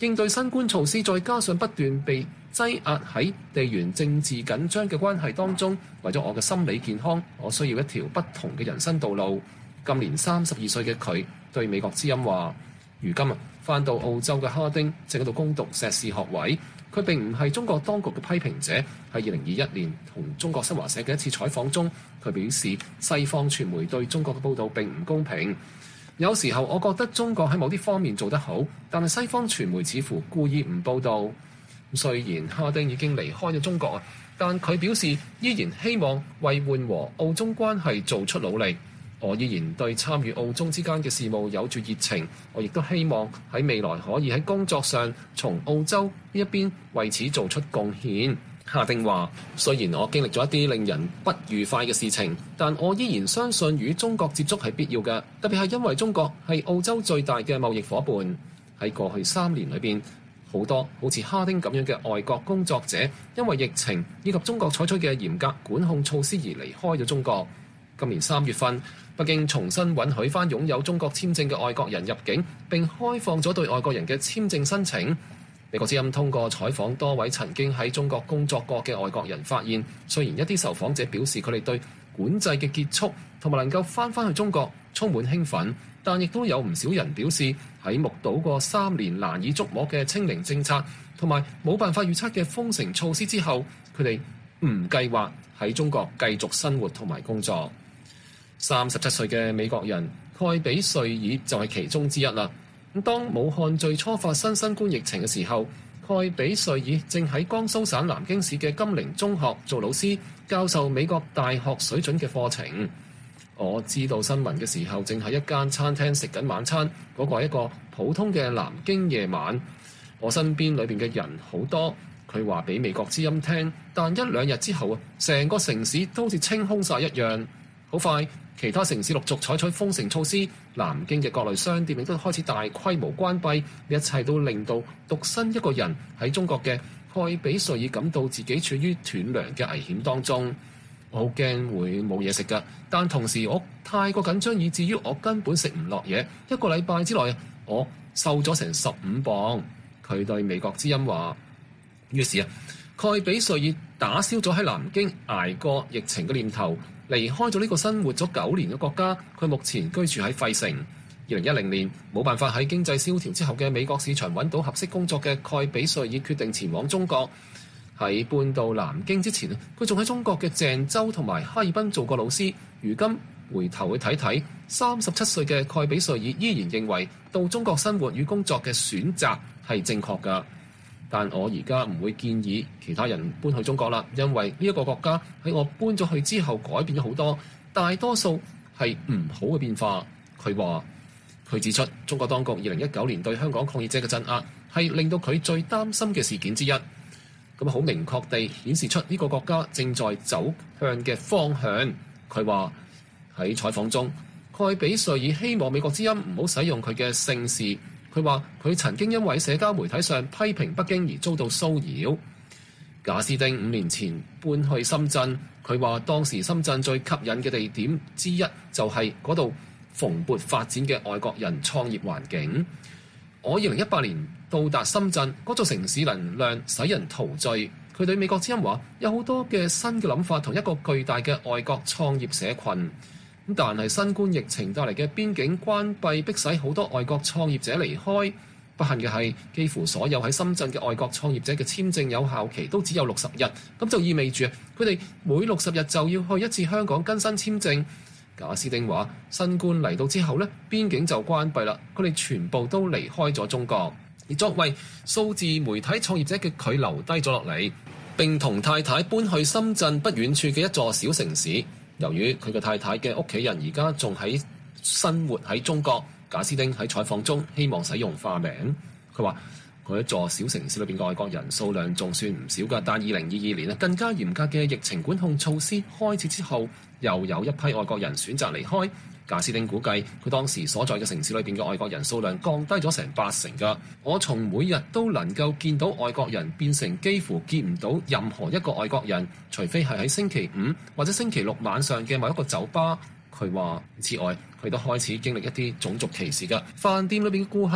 應對新冠措施，再加上不斷被擠壓喺地緣政治緊張嘅關係當中，為咗我嘅心理健康，我需要一條不同嘅人生道路。今年32歲嘅佢對美國之音話：如今返到澳洲嘅哈丁正喺度攻讀碩士學位。佢並唔係中國當局嘅批評者。喺2021年同中國新華社嘅一次採訪中，佢表示西方傳媒對中國嘅報導並唔公平。有時候我覺得中國喺某啲方面做得好，但係西方傳媒似乎故意唔報導。雖然哈丁已經離開咗中國，但佢表示依然希望為緩和澳中關係做出努力。我依然對參與澳中之間嘅事務有住熱情，我亦都希望喺未來可以喺工作上從澳洲呢一邊為此做出貢獻。哈丁話：雖然我經歷咗一啲令人不愉快嘅事情，但我依然相信與中國接觸係必要嘅，特別係因為中國係澳洲最大嘅貿易夥伴。喺過去3年裏邊，好多好似哈丁咁樣嘅外國工作者，因為疫情以及中國採取嘅嚴格管控措施而離開咗中國。今年3月份，北京重新允許返擁有中國簽證嘅外國人入境，並開放咗對外國人嘅簽證申請。美國之音通過採訪多位曾經喺中國工作過嘅外國人，發現雖然一啲受訪者表示佢哋對管制嘅結束同埋能夠返去中國充滿興奮，但亦都有唔少人表示喺目睹過3年難以捉摸嘅清零政策同埋冇辦法預測嘅封城措施之後，佢哋唔計劃喺中國繼續生活同埋工作。37歲嘅美國人蓋比瑞爾就係其中之一啦。咁當武漢最初發生新冠疫情嘅時候，蓋比瑞爾正喺江蘇省南京市嘅金陵中學做老師，教授美國大學水準嘅課程。我知道新聞嘅時候，正喺一間餐廳食緊晚餐，嗰個係一個普通嘅南京夜晚。我身邊裏邊嘅人好多，佢話俾美國之音聽，但1-2日之後啊，成個城市都好似清空晒一樣。好快，其他城市陸續採取封城措施，南京嘅各類商店亦都開始大規模關閉。一切都令到獨身一個人喺中國嘅蓋比瑞爾感到自己處於斷糧嘅危險當中。我好驚會冇嘢食㗎，但同時我太過緊張，以至於我根本食唔落嘢。1個禮拜之內，我瘦咗成15磅。佢對美國之音話：於是蓋比瑞爾打消咗喺南京捱過疫情嘅念頭，離開咗呢個生活咗9年嘅國家。佢目前居住喺費城。2010年冇辦法喺經濟蕭條之後嘅美國市場揾到合適工作嘅蓋比瑞爾決定前往中國。喺搬到南京之前，佢仲喺中國嘅鄭州同埋哈爾濱做過老師。如今回頭去睇睇，37歲嘅蓋比瑞爾依然認為到中國生活與工作嘅選擇係正確㗎。但我而家唔會建議其他人搬去中國啦，因為呢一個國家喺我搬咗去之後改變咗好多，大多數係唔好嘅變化。佢指出，中國當局2019年對香港抗議者嘅鎮壓係令到佢最擔心嘅事件之一。咁好明確地顯示出呢個國家正在走向嘅方向。佢話喺採訪中，蓋比瑞爾希望美國之音唔好使用佢嘅姓氏。佢話佢曾經因為社交媒體上批評北京而遭到騷擾。賈斯汀5年前搬去深圳，佢話當時深圳最吸引嘅地點之一就係嗰度蓬勃發展嘅外國人創業環境。我2018年到達深圳，嗰座城市能量使人陶醉。佢對美國之音話有好多嘅新嘅諗法同一個巨大嘅外國創業社群。但係新冠疫情帶嚟嘅邊境關閉，迫使好多外國創業者離開。不幸嘅係，幾乎所有喺深圳嘅外國創業者嘅簽證有效期都只有60日，咁就意味住佢哋每60日就要去一次香港更新簽證。賈斯汀話：新冠嚟到之後呢，邊境就關閉啦，佢哋全部都離開咗中國。而作為數字媒體創業者嘅佢留低咗落嚟，並同太太搬去深圳不遠處嘅一座小城市。由於佢嘅太太嘅屋企人而家仲喺生活喺中國，賈斯汀喺採訪中希望使用化名。佢話：佢一座小城市裏邊嘅外國人數量仲算唔少㗎，但2022年更加嚴格嘅疫情管控措施開始之後，又有一批外國人選擇離開。賈斯汀估計佢當時所在嘅城市裏邊嘅外國人數量降低咗成80%㗎。我從每日都能夠見到外國人變成幾乎見唔到任何一個外國人，除非係喺星期5或者星期6晚上嘅某一個酒吧。佢話此外，佢都開始經歷一啲種族歧視㗎。飯店裏邊嘅顧客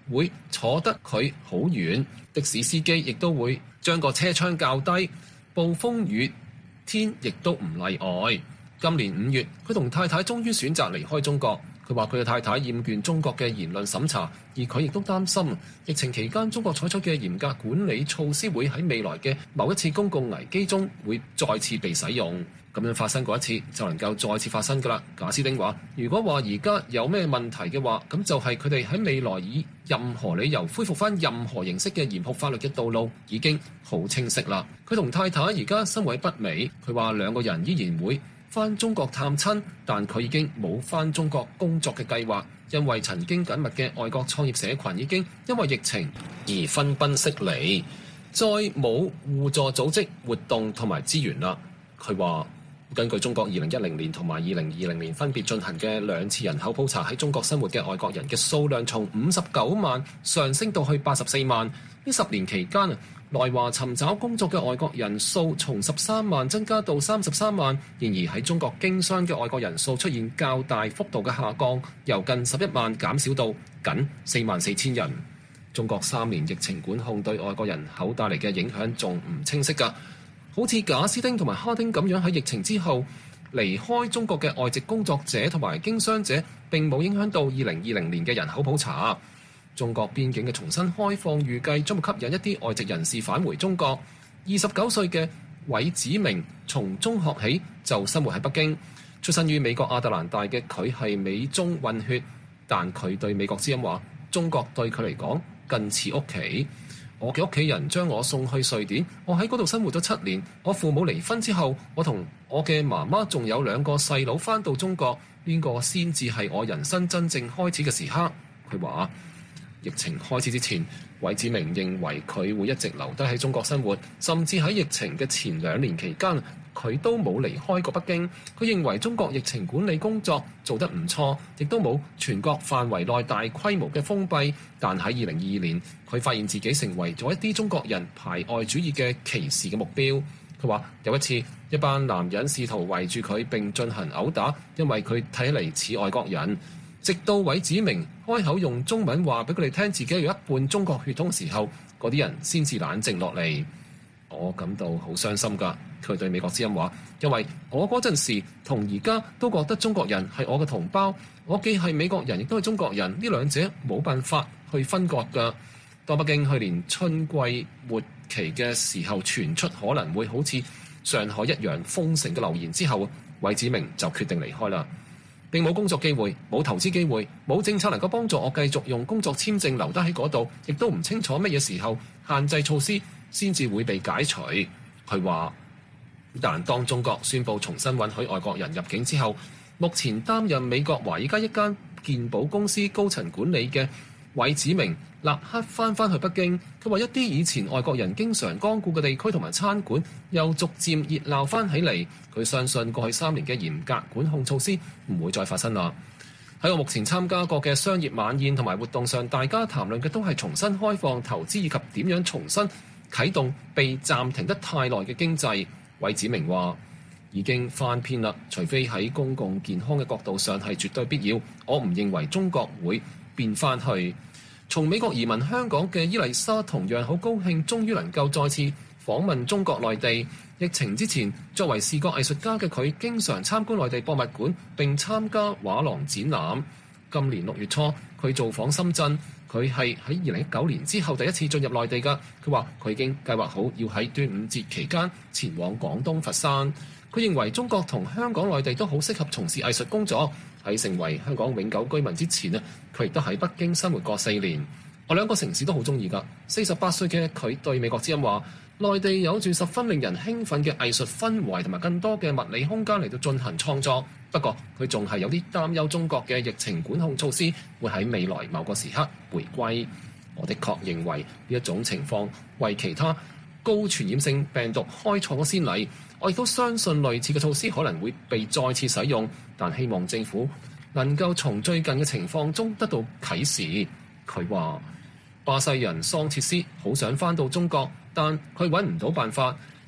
會坐得佢好遠，的士司機亦都會將個車窗較低，暴風雨天亦都唔例外。今年5月，佢同太太終於選擇離開中國。佢話佢嘅太太厭倦中國嘅言論審查，而佢亦都擔心疫情期間中國採取嘅嚴格管理措施會喺未來嘅某一次公共危機中會再次被使用。咁樣發生過一次就能夠再次發生㗎啦。賈斯汀話：如果話而家有咩問題嘅話，咁就係佢哋喺未來以任何理由恢復翻任何形式嘅嚴酷法律嘅道路已經好清晰啦。佢同太太而家生活喺北美，佢話兩個人依然會返中國探親，但佢已經冇返中國工作嘅計劃，因為曾經緊密嘅外國創業社群已經因為疫情而分崩析離，再冇互助組織活動同埋資源啦。佢話根據中國2010年同埋2020年分別進行嘅2次人口普查，喺中國生活嘅外國人嘅數量從59萬上升到去84萬。呢10年期間來華尋找工作嘅外國人數從13萬增加到33萬，然而喺中國經商嘅外國人數出現較大幅度嘅下降，由近11萬減少到僅44000人。中國3年疫情管控對外國人口帶嚟嘅影響仲唔清晰㗎？好似賈斯汀同埋哈丁咁樣喺疫情之後離開中國嘅外籍工作者同埋經商者，並冇影響到2020年嘅人口普查。中國邊境嘅重新開放預計將會吸引一啲外籍人士返回中國。29歲嘅韋子明從中學起就生活喺北京，出身於美國亞特蘭大嘅佢係美中混血，但佢對美國之音話：中國對佢嚟講更似屋企。我嘅屋企人將我送去瑞典，我喺嗰度生活咗7年。我父母離婚之後，我同我嘅媽媽仲有2個細佬返到中國，邊個先至係我人生真正開始嘅時刻？佢話疫情開始之前，韋子明認為佢會一直留低喺中國生活，甚至喺疫情嘅前2年期間，佢都冇離開過北京。佢認為中國疫情管理工作做得唔錯，亦都冇全國範圍內大規模嘅封閉。但喺2022年，佢發現自己成為咗一啲中國人排外主義嘅歧視嘅目標。佢話有一次，一班男人試圖圍住佢並進行毆打，因為佢睇嚟似外國人。直到韋子明開口用中文話俾佢哋聽自己有一半中國血統時候，嗰啲人先至冷靜落嚟。我感到好傷心㗎，佢對美國之音話，因為我嗰陣時同而家都覺得中國人係我嘅同胞，我既係美國人亦都係中國人，呢兩者冇辦法去分割㗎。當北京去年春季末期嘅時候傳出可能會好似上海一樣封城嘅流言之後，韋子明就決定離開啦。並冇工作機會，冇投資機會，冇政策能夠幫助我繼續用工作簽證留低喺嗰度，亦都唔清楚乜嘢時候限制措施先至會被解除。佢話，但當中國宣布重新允許外國人入境之後，目前擔任美國華爾街一間健保公司高層管理嘅韋子明立刻翻去北京。佢話一啲以前外國人經常光顧嘅地區同埋餐館又逐漸熱鬧翻起嚟。佢相信過去3年嘅嚴格管控措施唔會再發生啦。喺我目前參加過嘅商業晚宴同埋活動上，大家談論嘅都係重新開放投資以及點樣重新啟動被暫停得太耐嘅經濟。韋子明話已經翻篇啦，除非喺公共健康嘅角度上係絕對必要，我唔認為中國會變翻去。從美國移民香港嘅伊麗莎同樣好高興，終於能夠再次訪問中國內地。疫情之前，作為視覺藝術家嘅佢，經常參觀內地博物館並參加畫廊展覽。今年6月初，佢造訪深圳，佢係喺2019年之後第一次進入內地㗎。佢話佢已經計劃好要喺端午節期間前往廣東佛山。佢認為中國同香港、內地都好適合從事藝術工作。喺成為香港永久居民之前，佢亦都喺北京生活過4年。我2個城市都好中意㗎。48歲嘅佢對美國之音話，內地有住十分令人興奮嘅藝術氛圍同埋更多嘅物理空間嚟到進行創作。不過佢仲係有啲擔憂中國嘅疫情管控措施會喺未來某個時刻回歸。我的確認為呢一種情況為其他高傳染性病毒開創咗先例。我亦都相信類似嘅措施可能會被再次使用，但希望政府能夠從最近嘅情況中得到啟示。佢話巴西人桑切斯好想返到中國，但佢揾唔到辦法。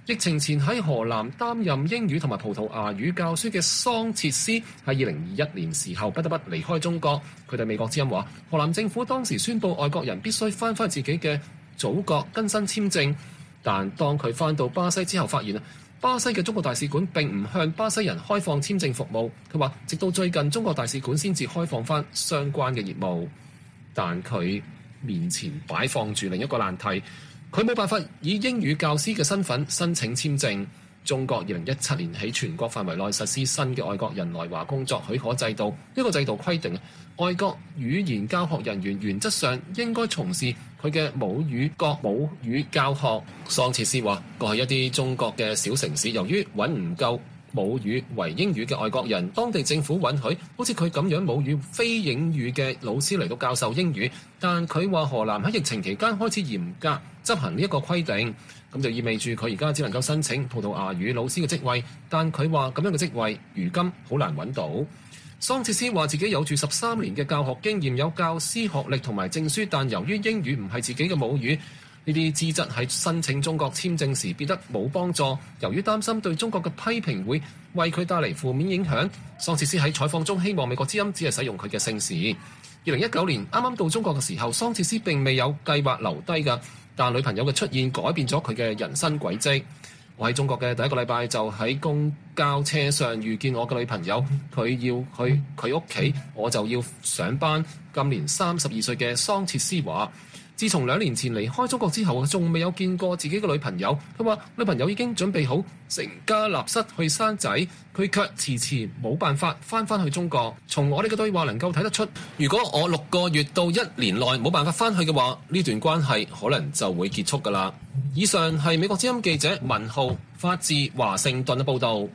疫情前喺荷蘭擔任英語同埋葡萄牙語教書嘅桑切斯喺2021年時候不得不離開中國。佢對美國之音話，荷蘭政府當時宣布外國人必須返自己嘅祖國更新簽證，但當佢返到巴西之後發現巴西嘅中國大使館並唔向巴西人開放簽證服務。佢話直到最近中國大使館先至開放返相關嘅業務，但佢面前擺放住另一個難題。佢冇辦法以英語教師嘅身份申請簽證。中國2017年起全國範圍內實施新嘅外國人來華工作許可制度。呢個制度規定，外國語言教學人員原則上應該從事佢嘅母語國母語教學。桑切斯話：過去一啲中國嘅小城市，由於揾唔夠母語為英語嘅外國人，當地政府允許好似佢咁樣母語非英語嘅老師嚟到教授英語。但佢話荷蘭喺疫情期間開始嚴格執行呢一個規定，咁就意味住佢而家只能夠申請葡萄牙語老師嘅職位。但佢話咁樣嘅職位如今好難揾到。桑切斯話自己有住13年嘅教學經驗，有教師學歷同埋證書，但由於英語唔係自己嘅母語，呢啲資質喺申請中國簽證時變得冇幫助。由於擔心對中國嘅批評會為佢帶嚟負面影響，桑切斯喺採訪中希望美國之音只係使用佢嘅姓氏。2019年啱啱到中國嘅時候，桑切斯並未有計劃留低㗎，但女朋友嘅出現改變咗佢嘅人生軌跡。我喺中國嘅第一個禮拜就喺公交車上遇見我嘅女朋友，佢要去佢屋企，我就要上班。今年32歲嘅桑切斯話，自從2年前離開中國之後，仲未有見過自己嘅女朋友。佢話女朋友已經準備好成家立室去生仔，佢卻遲遲冇辦法翻去中國。從我哋嘅對話能夠睇得出，如果我6個月到1年內冇辦法翻去嘅話，呢段關係可能就會結束㗎啦。以上係美國之音記者文浩發自華盛頓嘅報導。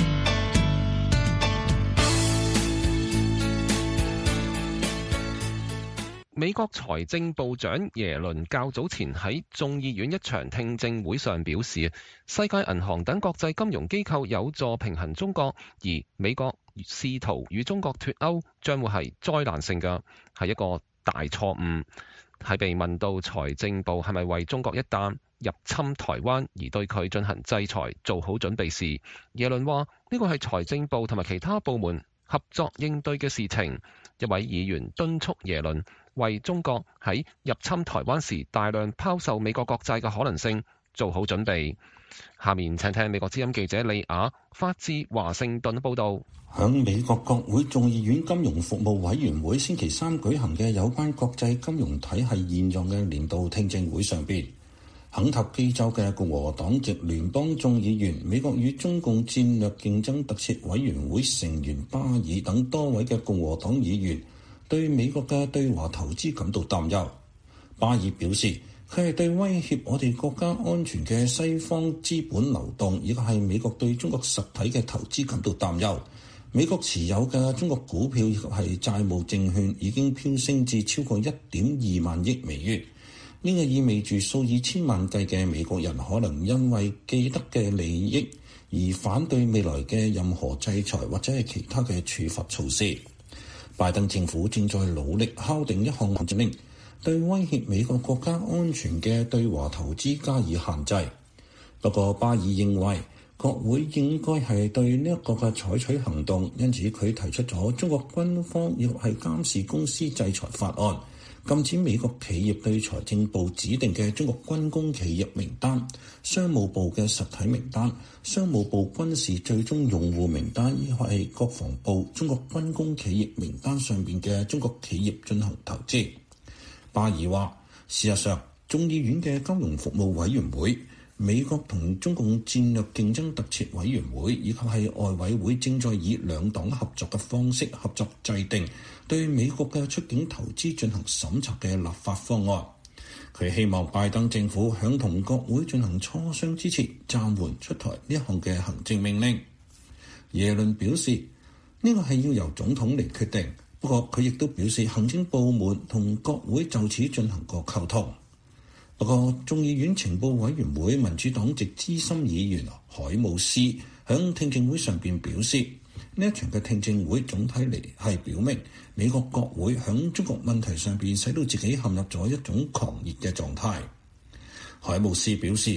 美國財政部長耶倫較早前喺眾議院一場聽證會上表示，世界銀行等國際金融機構有助平衡中國，而美國試圖與中國脫鈎將會係災難性嘅，係一個大錯誤。喺被問到財政部係咪為中國一旦入侵台灣而對佢進行制裁做好準備時，耶倫話呢個係財政部同埋其他部門合作應對嘅事情。一位議員敦促耶倫為中國喺入侵台灣時大量拋售美國國債嘅可能性做好準備。下面請聽美國之音記者李雅發自華盛頓報導。 響美國國會眾議院金融服務委員會星期3舉行嘅有關國際金融體系現狀嘅年度聽證會上邊，肯塔基州嘅共和黨籍聯邦眾議員、美國與中共戰略競爭特設委員會成員巴爾等多位嘅共和黨議員對美國嘅對華投資感到擔憂。巴爾表示，佢係對威脅我哋國家安全嘅西方資本流動，以及係美國對中國實體嘅投資感到擔憂。美國持有嘅中國股票以及係債務證券已經飆升至超過1.2萬億美元。呢個意味住數以千萬計嘅美國人可能因為既得嘅利益而反對未來嘅任何制裁或者係其他嘅處罰措施。拜登政府正在努力敲定一項行政令，對威脅美國國家安全嘅對華投資加以限制。不過巴爾認為國會應該係對呢一個嘅採取行動，因此佢提出咗中國軍方亦係監視公司制裁法案，禁止美國企業對財政部指定嘅中國軍工企業名單、商務部嘅實體名單、商務部軍事最終用戶名單，亦係國防部中國軍工企業名單上邊嘅中國企業進行投資。巴爾話，事實上，眾議院嘅金融服務委員會、美國同中共戰略競爭特設委員會以及係外委會正在以兩黨合作嘅方式合作制定對美國嘅出境投資進行審查嘅立法方案。佢希望拜登政府響同國會進行磋商之前暫緩出台呢一項嘅行政命令。耶倫表示，呢個係要由總統嚟決定，不過佢亦都表示行政部門同國會就此進行過溝通。不過，眾議院情報委員會民主黨籍資深議員海姆斯響聽證會上邊表示，呢一場嘅聽證會總體嚟係表明美國國會響中國問題上邊使到自己陷入咗一種狂熱嘅狀態。海姆斯表示，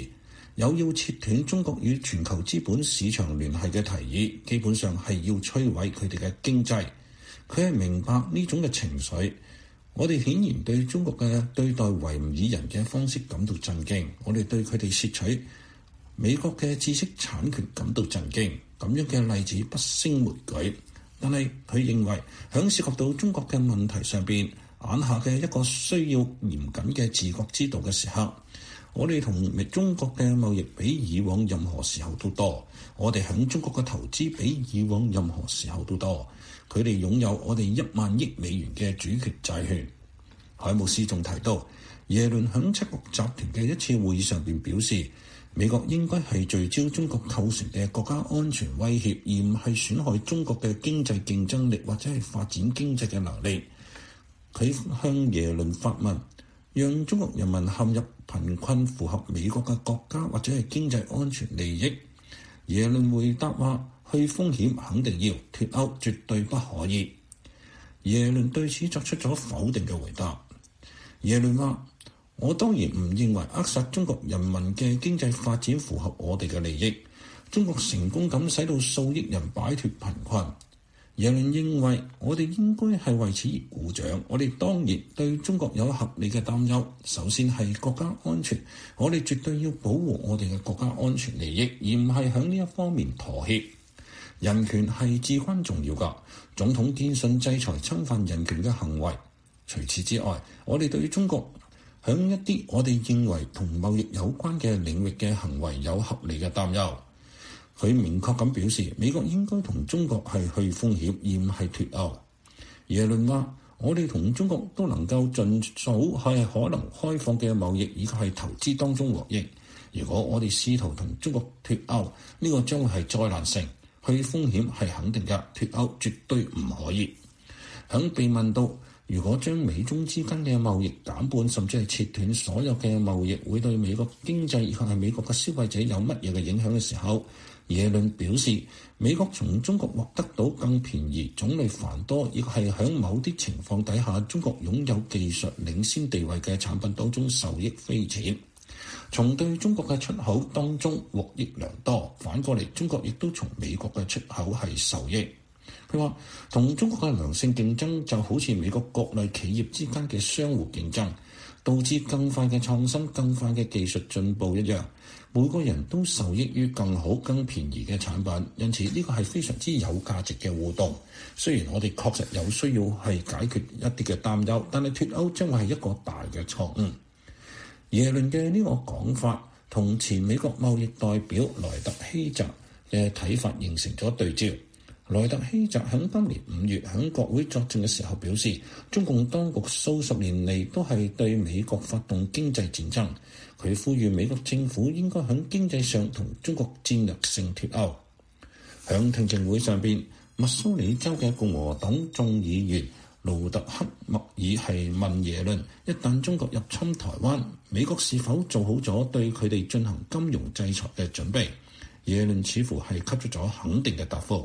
有要切斷中國與全球資本市場聯繫嘅提議，基本上係要摧毀佢哋嘅經濟。佢係明白呢種嘅情緒。我哋顯然對中國嘅對待維吾爾人嘅方式感到震驚，我哋對佢哋竊取美國嘅知識產權感到震驚。咁樣嘅例子不勝枚舉，但係佢認為響涉及到中國嘅問題上邊，眼下嘅一個需要嚴謹嘅自覺之道嘅時刻，我哋同中國嘅貿易比以往任何時候都多，我哋響中國嘅投資比以往任何時候都多，佢哋擁有我哋1萬億美元嘅主權債券。海姆斯仲提到，耶倫響七國集團嘅一次會議上邊表示，美國應該係聚焦中國構成嘅國家安全威脅，而唔係損害中國嘅經濟競爭力或者係發展經濟嘅能力。佢向耶倫發問，讓中國人民陷入貧困符合美國嘅國家或者係經濟安全利益？耶倫回答話，去風險肯定要，脫歐絕對不可以。耶倫對此作出咗否定嘅回答。耶倫話，我當然唔認為扼殺中國人民嘅經濟發展符合我哋嘅利益。中國成功咁使到數億人擺脫貧困。耶倫認為我哋應該係為此而鼓掌。我哋當然對中國有合理嘅擔憂。首先係國家安全，我哋絕對要保護我哋嘅國家安全利益，而唔係響呢一方面妥協。人權係至關重要㗎。總統堅信制裁侵犯人權嘅行為。除此之外，我哋對中國響一啲我哋認為同貿易有關嘅領域嘅行為有合理嘅擔憂。佢明確咁表示，美國應該同中國係去風險，而唔係脫歐。耶倫話，我哋同中國都能夠盡早係可能開放嘅貿易以及係投資當中獲益。如果我哋試圖同中國脫歐，呢個將會係災難性。去風險係肯定嘅，脫歐絕對唔可以。響被問到如果將美中之間嘅貿易減半，甚至係切斷所有嘅貿易，會對美國經濟以及係美國嘅消費者有乜嘢嘅影響嘅時候，耶倫表示，美國從中國獲得到更便宜、種類繁多，亦係響某啲情況底下中國擁有技術領先地位嘅產品當中受益匪淺。從對中國嘅出口當中獲益良多，反過嚟中國亦都從美國嘅出口係受益。佢話，同中國嘅良性競爭就好似美國國內企業之間嘅相互競爭，導致更快嘅創新、更快嘅技術進步一樣，每個人都受益於更好、更便宜嘅產品，因此呢個係非常之有價值嘅互動。雖然我哋確實有需要係解決一啲嘅擔憂，但係脫歐將會係一個大嘅錯誤。耶倫嘅呢個講法同前美國貿易代表萊特希澤嘅睇法形成咗對照。萊特希澤喺今年5月喺國會作證嘅時候表示，中共當局數十年嚟都係對美國發動經濟戰爭。佢呼籲美國政府應該喺經濟上同中國戰略性脫歐。喺聽證會上邊，密蘇里州嘅共和黨眾議員盧特克默爾係問耶倫，一旦中國入侵台灣，美國是否做好咗對佢哋進行金融制裁嘅準備？耶倫似乎係給出咗肯定嘅答覆。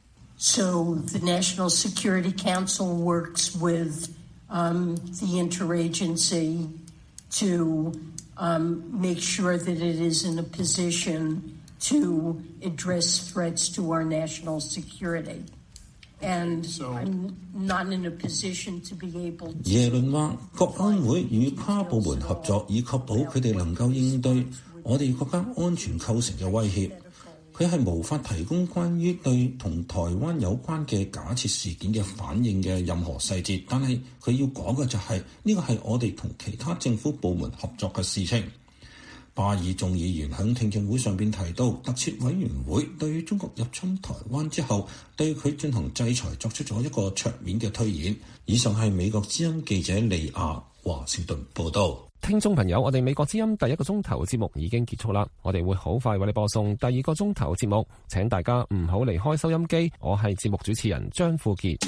So the National Security Council works with the interagency to make sure that it is in a position to address threats to our national security. And I'm not in a position to be able to... 耶倫話，國安會與跨部門合作，以確保佢哋能夠應對我哋國家安全構成嘅威脅。佢係無法提供關於對同台灣有關嘅假設事件嘅反應嘅任何細節，但係佢要講嘅就係呢個係我哋同其他政府部門合作嘅事情。巴爾眾議員喺聽證會上邊提到，特設委員會對於中國入侵台灣之後，對佢進行制裁作出咗一個桌面嘅推演。以上係美國之音記者利亞華盛頓報道。 聽眾朋友，我哋美國之音第一個鐘頭節目已經結束啦，我哋會好快為你播送第二個鐘頭節目，請大家唔好離開收音機。我係節目主持人張富傑。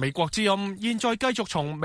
美國之音現在繼續從